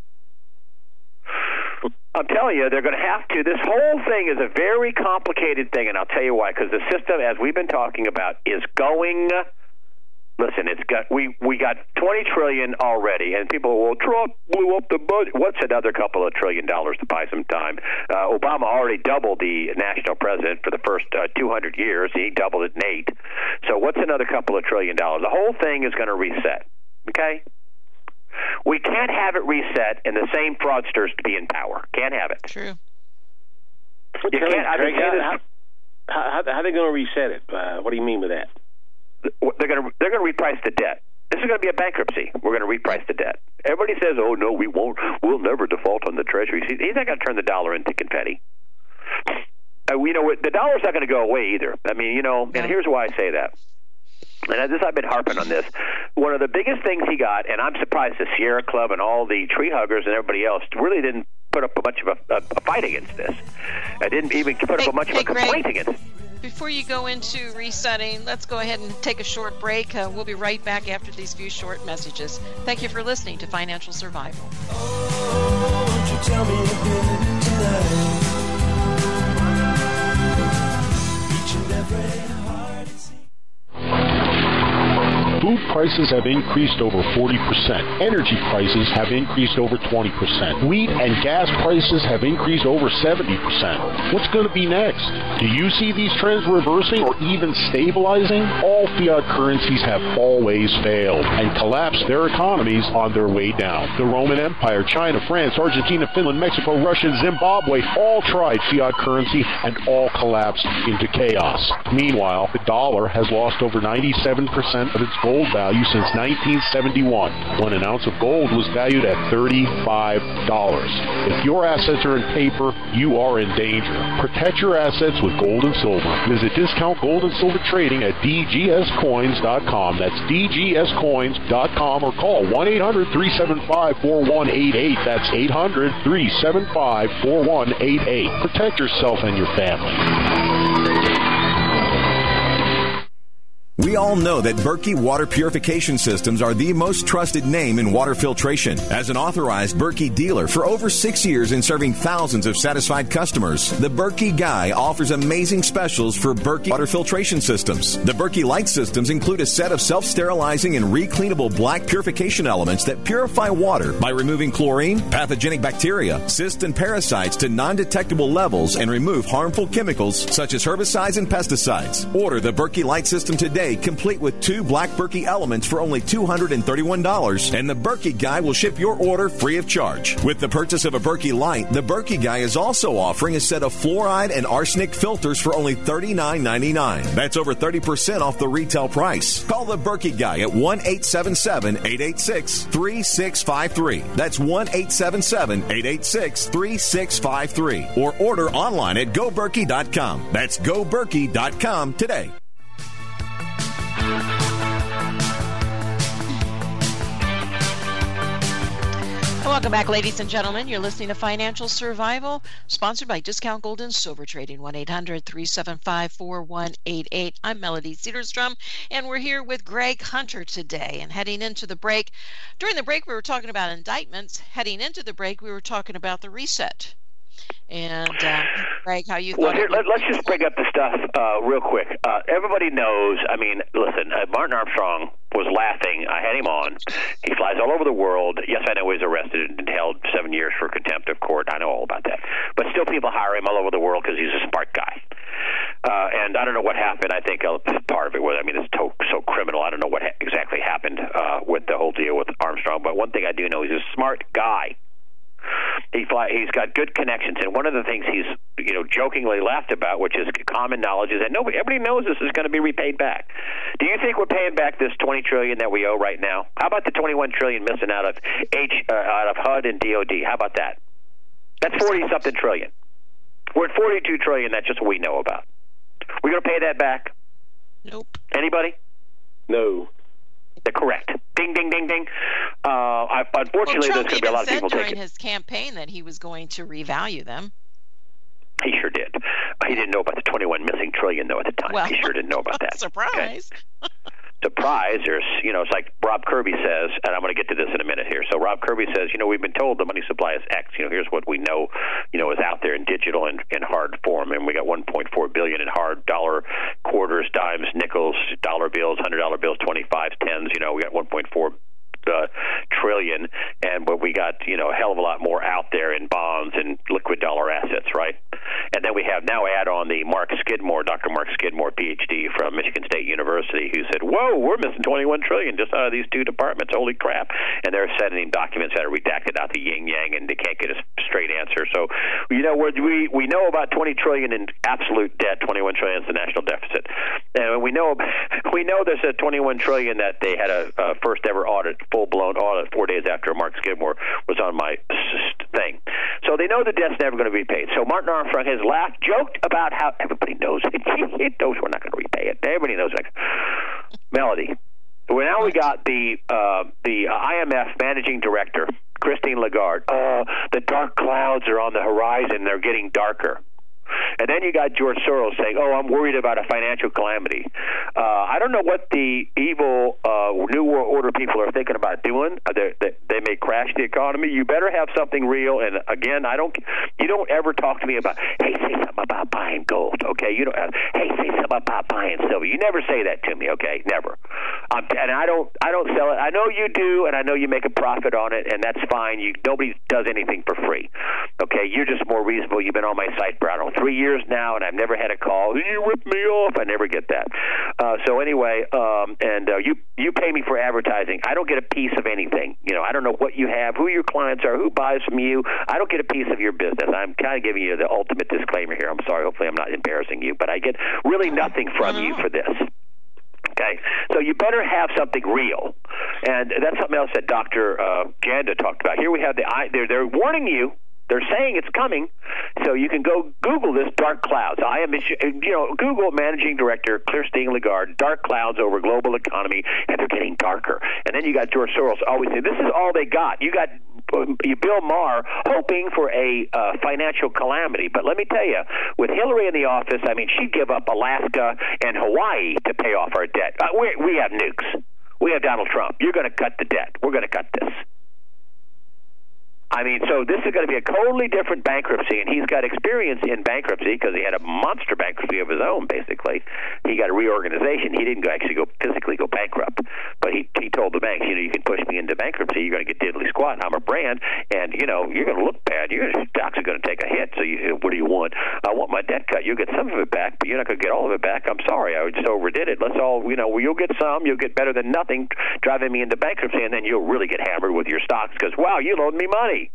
I'm telling you, they're going to have to. This whole thing is a very complicated thing, and I'll tell you why. Because the system, as we've been talking about, is going. Listen, it's got we we got twenty trillion already, and people, well, Trump blew up the budget. What's another couple of trillion dollars to buy some time? Uh, Obama already doubled the national president for the first uh, two hundred years. He doubled it in eight. So what's another couple of trillion dollars? The whole thing is going to reset. Okay, we can't have it reset and the same fraudsters to be in power. Can't have it. True. You can't. I mean, how, how, how are they going to reset it? Uh, what do you mean with that? They're going to they're going to reprice the debt. This is going to be a bankruptcy. We're going to reprice the debt. Everybody says, "Oh no, we won't. We'll never default on the Treasury." He's not going to turn the dollar into confetti. Uh, you know, the dollar's not going to go away either. I mean, you know, and here's why I say that. And this, I've been harping on this. One of the biggest things he got, and I'm surprised the Sierra Club and all the tree huggers and everybody else really didn't put up a much of a, a, a fight against this. I didn't even put hey, up a much hey, of a complaint Greg, against it. Before you go into resetting, let's go ahead and take a short break. Uh, we'll be right back after these few short messages. Thank you for listening to Financial Survival. Oh, won't you tell me a bit tonight? Each and every heart is... Food prices have increased over forty percent. Energy prices have increased over twenty percent. Wheat and gas prices have increased over seventy percent. What's going to be next? Do you see these trends reversing or even stabilizing? All fiat currencies have always failed and collapsed their economies on their way down. The Roman Empire, China, France, Argentina, Finland, Mexico, Russia, Zimbabwe all tried fiat currency and all collapsed into chaos. Meanwhile, the dollar has lost over ninety-seven percent of its gold value since nineteen seventy-one, when an ounce of gold was valued at thirty-five dollars. If your assets are in paper, you are in danger. Protect your assets with gold and silver. Visit Discount Gold and Silver Trading at d g s coins dot com. That's d g s coins dot com, or call one eight hundred three seven five four one eight eight. That's eight hundred three seven five four one eight eight. Protect yourself and your family. We all know that Berkey Water Purification Systems are the most trusted name in water filtration. As an authorized Berkey dealer for over six years and serving thousands of satisfied customers, the Berkey Guy offers amazing specials for Berkey Water Filtration Systems. The Berkey Light Systems include a set of self-sterilizing and recleanable black purification elements that purify water by removing chlorine, pathogenic bacteria, cysts, and parasites to non-detectable levels and remove harmful chemicals such as herbicides and pesticides. Order the Berkey Light System today, complete with two black Berkey elements for only two hundred thirty-one dollars, and the Berkey Guy will ship your order free of charge. With the purchase of a Berkey Light, the Berkey Guy is also offering a set of fluoride and arsenic filters for only thirty-nine ninety-nine. That's over thirty percent off the retail price. Call the Berkey Guy at one eight seven seven, eight eight six, three six five three. That's one eight seven seven, eight eight six, three six five three. Or order online at go berkey dot com. That's go berkey dot com today. Welcome back, ladies and gentlemen. You're listening to Financial Survival, sponsored by Discount Gold and Silver Trading, one eight hundred, three seven five, four one eight eight. I'm Melody Cedarstrom, and we're here with Greg Hunter today. And heading into the break, during the break we were talking about indictments. Heading into the break, we were talking about the reset. And uh, Greg, how you? Well, here, let, let's just bring up the stuff uh, real quick. Uh, everybody knows. I mean, listen, uh, Martin Armstrong was laughing. I had him on. He flies all over the world. Yes, I know he was arrested and held seven years for contempt of court. I know all about that. But still, people hire him all over the world because he's a smart guy. Uh, and I don't know what happened. I think uh, part of it was, I mean, it's to- so criminal. I don't know what ha- exactly happened uh, with the whole deal with Armstrong. But one thing I do know, he's a smart guy. He fly, he's got good connections, and one of the things he's, you know, jokingly laughed about, which is common knowledge, is that nobody, everybody knows this is going to be repaid back. Do you think we're paying back this twenty trillion dollars that we owe right now? How about the twenty-one trillion dollars missing out of H, uh, out of H U D and D O D? How about that? That's forty something trillion. We're at forty-two trillion. That's just what we know about. We going to pay that back? Nope. Anybody? No. They're correct. Ding, ding, ding, ding. Uh, I, unfortunately, well, there's going to be a lot of people taking. taking. During his campaign that he was going to revalue them. He sure did. He didn't know about the twenty-one missing trillion though at the time. Well, he sure didn't know about that. Surprise. Okay. Surprise. There's, you know, it's like Rob Kirby says, and I'm going to get to this in a minute here. So Rob Kirby says, you know, we've been told the money supply is X. You know, here's what we know, you know, is out there in digital and in hard form. And we got one point four billion in hard dollar, quarters, dimes, nickels, dollar bills, one hundred dollar bills, twenty-fives, tens. You know, we got one point four Uh, trillion, and but we got, you know, a hell of a lot more out there in bonds and liquid dollar assets, right? And then we have now add on the Mark Skidmore, Doctor Mark Skidmore, P H D from Michigan State University, who said, "Whoa, we're missing twenty-one trillion just out of these two departments. Holy crap!" And they're sending documents that are redacted out to yin yang, and they can't get a straight answer. So, you know, we're, we we know about twenty trillion in absolute debt. twenty-one trillion is the national deficit, and we know we know there's a twenty-one trillion that they had a, a first ever audit. Full-blown audit four days after Mark Skidmore was on my thing. So they know the debt's never going to be paid. So Martin Armstrong has laughed, joked about how everybody knows it. He knows we're not going to repay it. Everybody knows it. Melody. Well, now we got the uh, the I M F managing director, Christine Lagarde. Uh, the dark clouds are on the horizon. They're getting darker. And then you got George Soros saying, "Oh, I'm worried about a financial calamity." Uh, I don't know what the evil uh, New World Order people are thinking about doing. Uh, they, they, they may crash the economy. You better have something real. And again, I don't. You don't ever talk to me about, "Hey, say something about buying gold." Okay, you don't. Uh, hey, say something about buying silver. You never say that to me. Okay, never. Um, and I don't. I don't sell it. I know you do, and I know you make a profit on it, and that's fine. You nobody does anything for free. Okay, you're just more reasonable. You've been on my site for I don't know three years now, and I've never had a call. You ripped me off. I never get that. Uh, so anyway, um, and uh, you you pay me for advertising. I don't get a piece of anything. You know, I don't know what you have, who your clients are, who buys from you. I don't get a piece of your business. I'm kind of giving you the ultimate disclaimer here. I'm sorry. Hopefully, I'm not embarrassing you, but I get really nothing from you for this. Okay, so you better have something real, and that's something else that Doctor Uh, Janda talked about. Here we have the they're they're warning you. They're saying it's coming, so you can go Google this dark clouds. I am, you know, Google managing director Christine Lagarde, dark clouds over global economy, and they're getting darker. And then you got George Soros always saying, this is all they got. You got you Bill Maher hoping for a uh, financial calamity. But let me tell you, with Hillary in the office, I mean, she'd give up Alaska and Hawaii to pay off our debt. Uh, we we have nukes. We have Donald Trump. You're going to cut the debt. We're going to cut this. I mean, so this is going to be a totally different bankruptcy, and he's got experience in bankruptcy because he had a monster bankruptcy of his own, basically. He got a reorganization. He didn't go actually go physically go bankrupt, but he he told the banks, you know, you can push me into bankruptcy. You're going to get diddly squat, and I'm a brand, and, you know, you're going to look bad. Your stocks are going to take a hit, so you, what do you want? I want my debt cut. You'll get some of it back, but you're not going to get all of it back. I'm sorry. I just overdid it. Let's all, you know, you'll get some. You'll get better than nothing driving me into bankruptcy, and then you'll really get hammered with your stocks because, wow, you loaned me money.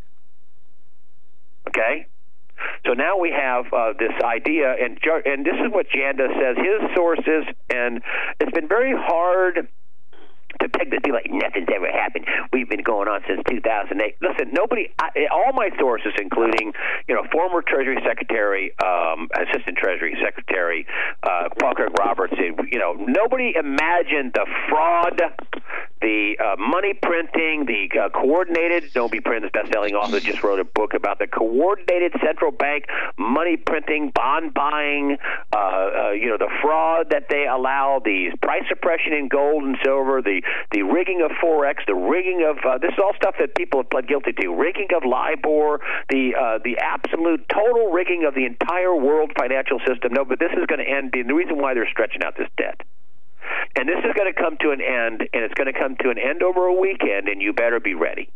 Okay, so now we have uh, this idea, and and this is what Janda says his sources, and it's been very hard to pick this. Be like, nothing's ever happened. We've been going on since two thousand eight. Listen, nobody, I, all my sources, including, you know, former Treasury Secretary, um, Assistant Treasury Secretary, uh, Paul Craig Roberts, you know, nobody imagined the fraud, the uh, money printing, the uh, coordinated, Nobi Prince, best-selling author, just wrote a book about the coordinated central bank money printing, bond buying, uh, uh, you know, the fraud that they allow, the price suppression in gold and silver, the the rigging of Forex, the rigging of, uh, this is all stuff that people have pled guilty to, rigging of LIBOR, the uh, the absolute total rigging of the entire world financial system. No, but this is going to end, the reason why they're stretching out this debt. And this is going to come to an end, and it's going to come to an end over a weekend, and you better be ready.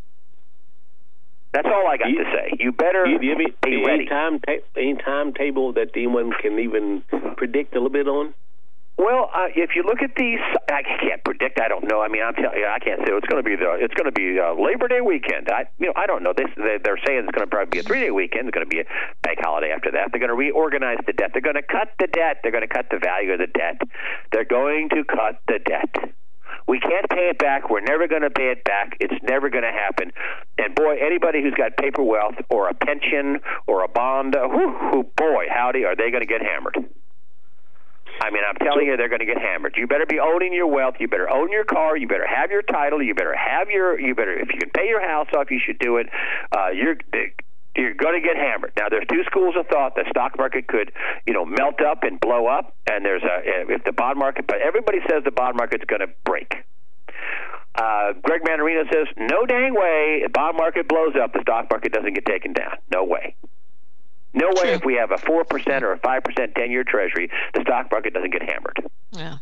That's all I got you, to say. You better you, you be, be any ready. Time ta- any timetable that anyone can even predict a little bit on? Well, uh, if you look at these, I can't predict. I don't know. I mean, I'm telling you, I can't say it's going to be the. It's going to be uh, Labor Day weekend. I, you know, I don't know. This they're saying it's going to probably be a three-day weekend. It's going to be a bank holiday after that. They're going to reorganize the debt. They're going to cut the debt. They're going to cut the value of the debt. They're going to cut the debt. We can't pay it back. We're never going to pay it back. It's never going to happen. And boy, anybody who's got paper wealth or a pension or a bond, uh, whoo, whoo, boy, howdy, are they going to get hammered? I mean, I'm telling you, they're going to get hammered. You better be owning your wealth. You better own your car. You better have your title. You better have your. You better, if you can pay your house off, you should do it. Uh, you're you're going to get hammered. Now, there's two schools of thought. The stock market could, you know, melt up and blow up, and there's a if the bond market. But everybody says the bond market's going to break. Uh, Greg Manarino says, no dang way. The bond market blows up, the stock market doesn't get taken down. No way. No way. True. If we have a four percent or a five percent ten-year Treasury, the stock market doesn't get hammered. Yeah.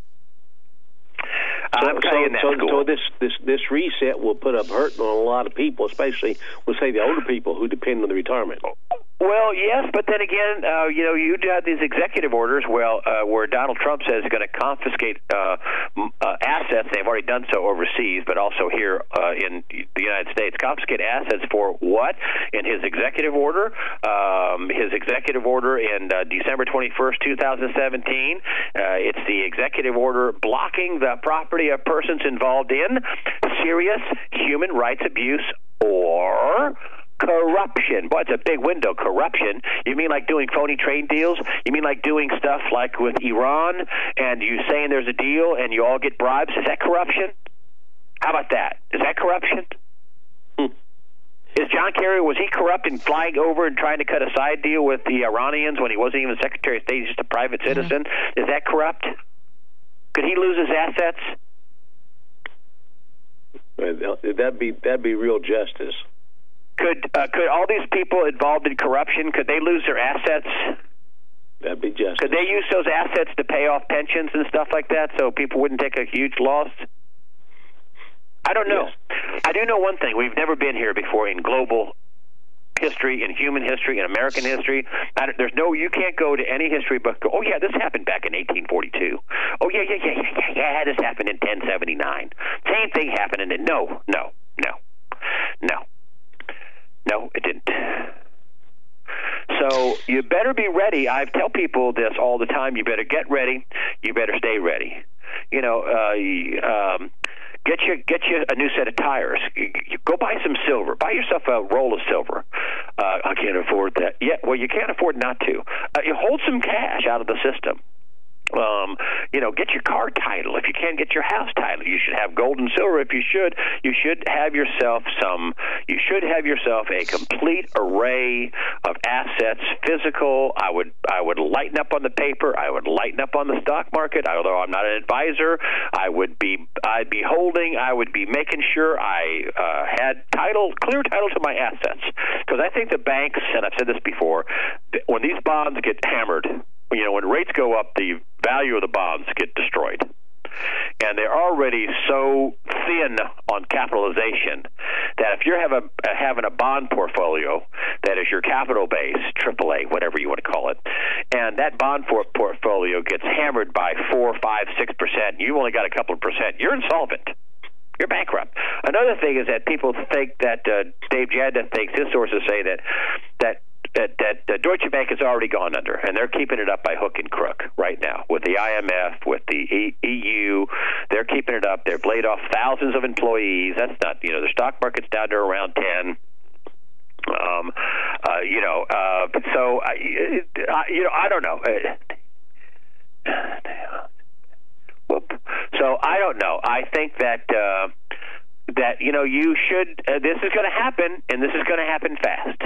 Uh, so, I'm so, saying that so, school. so this, this, this reset will put up hurt on a lot of people, especially, we'll say, the older people who depend on the retirement. Well, yes, but then again, uh, you know, you had these executive orders well, uh, where Donald Trump says he's going to confiscate uh, uh, assets. They've already done so overseas, but also here uh, in the United States. Confiscate assets for what? In his executive order, um, his executive order in uh, December twenty-first, twenty seventeen. Uh, it's the executive order blocking the property of persons involved in serious human rights abuse or corruption. Boy, it's a big window. Corruption. You mean like doing phony trade deals? You mean like doing stuff like with Iran and you saying there's a deal and you all get bribes? Is that corruption? How about that? Is that corruption? Hmm. Is John Kerry, was he corrupt in flying over and trying to cut a side deal with the Iranians when he wasn't even Secretary of State, he's just a private citizen? Mm-hmm. Is that corrupt? Could he lose his assets? That'd be, that'd be real justice. Could uh, could all these people involved in corruption, could they lose their assets? That'd be justice. Could they use those assets to pay off pensions and stuff like that so people wouldn't take a huge loss? I don't know. Yes. I do know one thing. We've never been here before in global history, in human history, in American history. I there's no, you can't go to any history book. Go, oh, yeah, this happened back in eighteen forty-two. Oh, yeah, yeah, yeah, yeah, yeah, yeah, this happened in ten seventy-nine. Same thing happened in it. No, no, no, no. No, it didn't. So you better be ready. I tell people this all the time. You better get ready. You better stay ready. You know, uh, um, get you get you a new set of tires. You, you go buy some silver. Buy yourself a roll of silver. Uh, I can't afford that. Yeah, well, you can't afford not to. Uh, you hold some cash out of the system. Um, you know, get your car title. If you can't get your house title, you should have gold and silver. If you should, you should have yourself some. You should have yourself a complete array of assets, physical. I would, I would lighten up on the paper. I would lighten up on the stock market. Although I'm not an advisor, I would be, I'd be holding. I would be making sure I uh, had title, clear title to my assets, because I think the banks, and I've said this before, when these bonds get hammered. You know, when rates go up, the value of the bonds get destroyed. And they're already so thin on capitalization that if you're have a, having a bond portfolio that is your capital base, triple A, whatever you want to call it, and that bond portfolio gets hammered by four, five, six percent, you only got a couple of percent, you're insolvent. You're bankrupt. Another thing is that people think that uh, Dave Janda thinks, his sources say that that that, that uh, Deutsche Bank has already gone under, and they're keeping it up by hook and crook right now with the I M F, with the E U. They're keeping it up. They've laid off thousands of employees. That's not, you know, the stock market's down to around ten. Um, uh, you know, uh, so, I, I, you know, I don't know. Whoop. So I don't know. I think that uh, that you know you should. Uh, this is going to happen, and this is going to happen fast.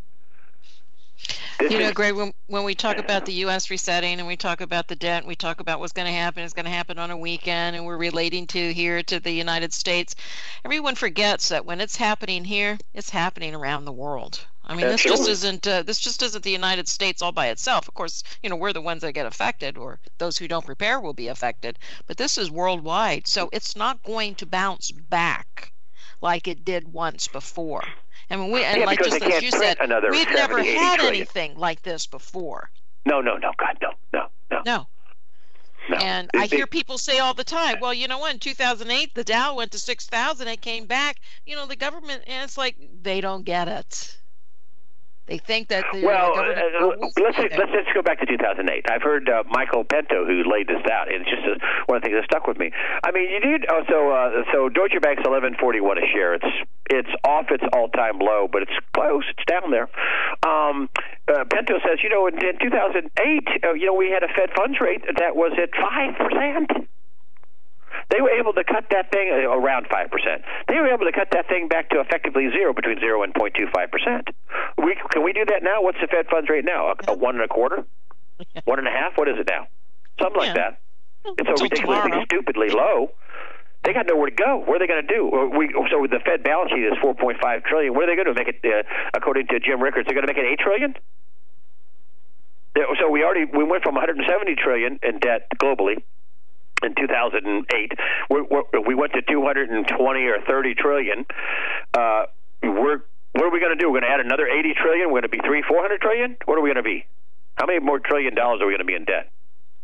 This you know, is, Greg, when, when we talk about the U S resetting and we talk about the debt and we talk about what's going to happen, it's going to happen on a weekend, and we're relating to here to the United States, everyone forgets that when it's happening here, it's happening around the world. I mean, this just isn't uh, this just isn't the United States all by itself. Of course, you know, we're the ones that get affected, or those who don't prepare will be affected. But this is worldwide, so it's not going to bounce back like it did once before. I mean, we and yeah, like just as you said, we've never had trillion. anything like this before. No, no, no, God, no, no, no. No. No. And It, I hear it, people say all the time, well, you know what, in two thousand eight, the Dow went to six thousand, it came back. You know, the government, and it's like, they don't get it. They think that the well, government uh, always, let's okay. let's just go back to two thousand eight. I've heard uh, Michael Pinto, who laid this out, and it's just a, one of the things that stuck with me. I mean, you did. Oh, so uh, so Deutsche Bank's eleven forty-one a share. It's it's off its all-time low, but it's close. It's down there. Um, uh, Pinto says, you know, in, in two thousand eight, uh, you know, we had a Fed funds rate that was at five percent. They were able to cut that thing uh, around five percent. They were able to cut that thing back to effectively zero, between zero and zero point two five percent. We, can we do that now? What's the Fed funds rate now? A, a one and a quarter? Yeah. One and a half? What is it now? Something like Yeah. that. It's so ridiculously, tomorrow. stupidly low. They got nowhere to go. What are they going to do? We, so the Fed balance sheet is four point five trillion dollars. What are they going to make it? Uh, according to Jim Rickards, they're going to make it eight trillion dollars. So we already we went from one hundred seventy trillion dollars in debt globally. In two thousand eight, we're, we're, we went to two hundred twenty or thirty trillion. Uh, we're what are we going to do? We're going to add another eighty trillion. We're going to be three, four hundred trillion. What are we going to be? How many more trillion dollars are we going to be in debt?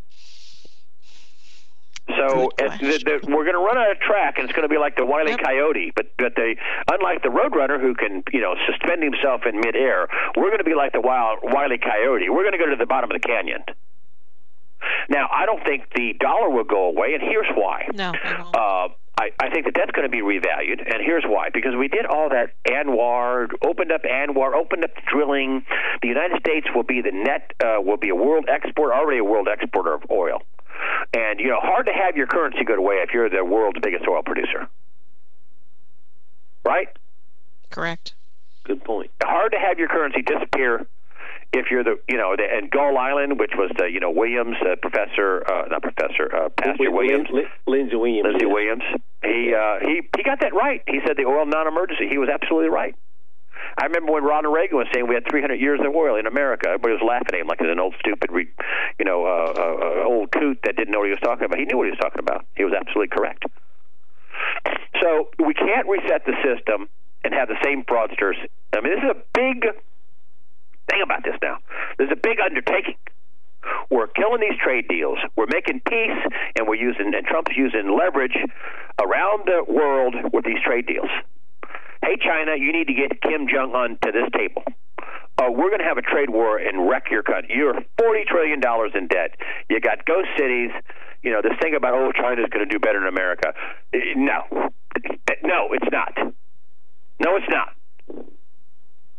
So it, the, the, we're going to run out of track, and it's going to be like the Wile E. Yep. Coyote. But but they, unlike the Roadrunner, who can you know suspend himself in midair, we're going to be like the Wile, Wile E. Coyote. We're going to go to the bottom of the canyon. Now, I don't think the dollar will go away, and here's why. No, I won't. Uh, I, I think that that's going to be revalued, and here's why. Because we did all that ANWR, opened up ANWR, opened up drilling. The United States will be the net, uh, will be a world exporter, already a world exporter of oil. And, you know, hard to have your currency go away if you're the world's biggest oil producer. Right? Correct. Good point. Hard to have your currency disappear if you're the, you know, the, and Gull Island, which was the, you know, Williams, uh, Professor, uh, not Professor, uh, Pastor Lin- Williams. Lin- Lindsey Williams. Lindsey yeah. Williams. He, uh, he, he got that right. He said the oil non-emergency. He was absolutely right. I remember when Ronald Reagan was saying we had three hundred years of oil in America. Everybody was laughing at him like he was an old, stupid, re, you know, uh, uh, old coot that didn't know what he was talking about. He knew what he was talking about. He was absolutely correct. So we can't reset the system and have the same fraudsters. I mean, this is a big thing about this now. This is a big undertaking. We're killing these trade deals. We're making peace, and we're using, and Trump's using leverage around the world with these trade deals. Hey, China, you need to get Kim Jong-un to this table. Uh, we're going to have a trade war and wreck your country. You're forty trillion dollars in debt. You got ghost cities. You know, this thing about, oh, China's going to do better than America. No. No, it's not. No, it's not.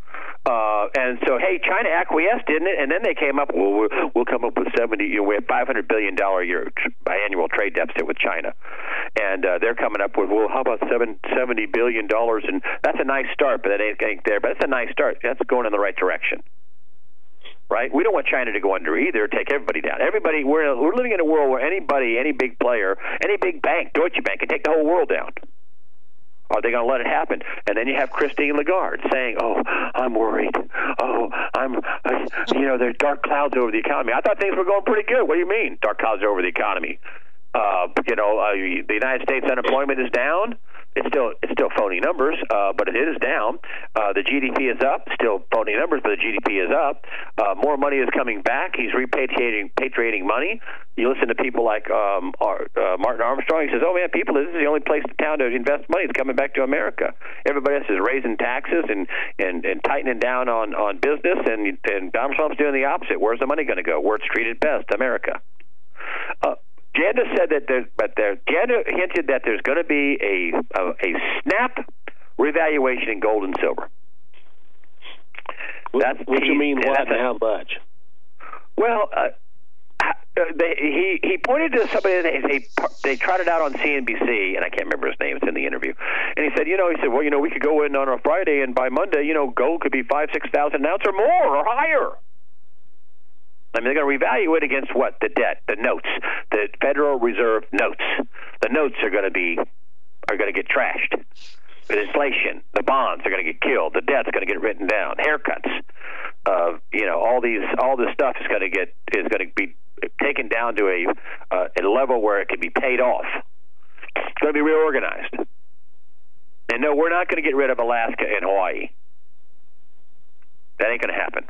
Uh, and so, hey, China acquiesced, didn't it? And then they came up, well, we'll, we'll come up with seventy, you know, we have five hundred billion dollars a year annual trade deficit with China. And uh, they're coming up with, well, how about seventy billion dollars? And that's a nice start, but that ain't getting there. But it's a nice start. That's going in the right direction. Right? We don't want China to go under either, take everybody down. Everybody, we're, we're living in a world where anybody, any big player, any big bank, Deutsche Bank, can take the whole world down. Are they going to let it happen? And then you have Christine Lagarde saying, oh, I'm worried. Oh, I'm, I, you know, there's dark clouds over the economy. I thought things were going pretty good. What do you mean, dark clouds over the economy? Uh, you know, uh, the United States unemployment is down. It's still it's still phony numbers, uh, but it is down. Uh, the G D P is up, still phony numbers, but the G D P is up. Uh, more money is coming back. He's repatriating patriating money. You listen to people like um, uh, Martin Armstrong. He says, "Oh man, people, this is the only place in town to invest money. It's coming back to America." Everybody else is raising taxes and, and, and tightening down on, on business, and and Donald Trump's doing the opposite. Where's the money going to go? Where it's treated best, America. Uh, Janda said that there, but there, Janda hinted that there's going to be a, a a snap revaluation in gold and silver. That's what you mean? What and how much? Well, uh, they, he he pointed to somebody that they, they they trotted out on C N B C, and I can't remember his name. It's in the interview, and he said, you know, he said, well, you know, we could go in on a Friday, and by Monday, you know, gold could be five, six thousand an ounce or more or higher. I mean, they're going to revalue it against what? The debt, the notes, the Federal Reserve notes. The notes are going to be are going to get trashed. The inflation, the bonds are going to get killed. The debt's going to get written down. Haircuts, uh, you know, all these, all this stuff is going to get is going to be taken down to a uh, a level where it can be paid off. It's going to be reorganized. And no, we're not going to get rid of Alaska and Hawaii. That ain't going to happen.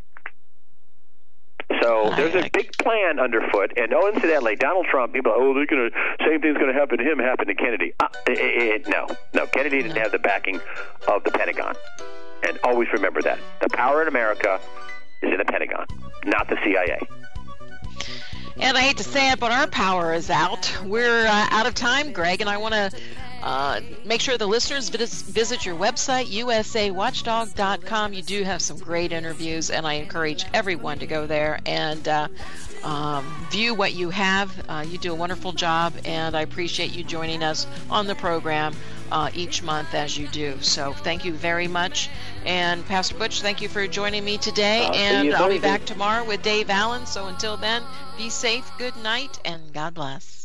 So there's a big plan underfoot, and oh, incidentally, Donald Trump. People, oh, they're going to same thing's going to happen to him. Happened to Kennedy. Uh, it, it, no, no, Kennedy didn't have the backing of the Pentagon, and always remember that the power in America is in the Pentagon, not the C I A. And I hate to say it, but our power is out. We're uh, out of time, Greg, and I want to uh, make sure the listeners visit your website, U S A watchdog dot com. You do have some great interviews, and I encourage everyone to go there and uh, um, view what you have. Uh, you do a wonderful job, and I appreciate you joining us on the program uh, each month as you do. So thank you very much. And Pastor Butch, thank you for joining me today, I'll and I'll be back tomorrow with Dave Allen. So until then, be safe, good night, and God bless.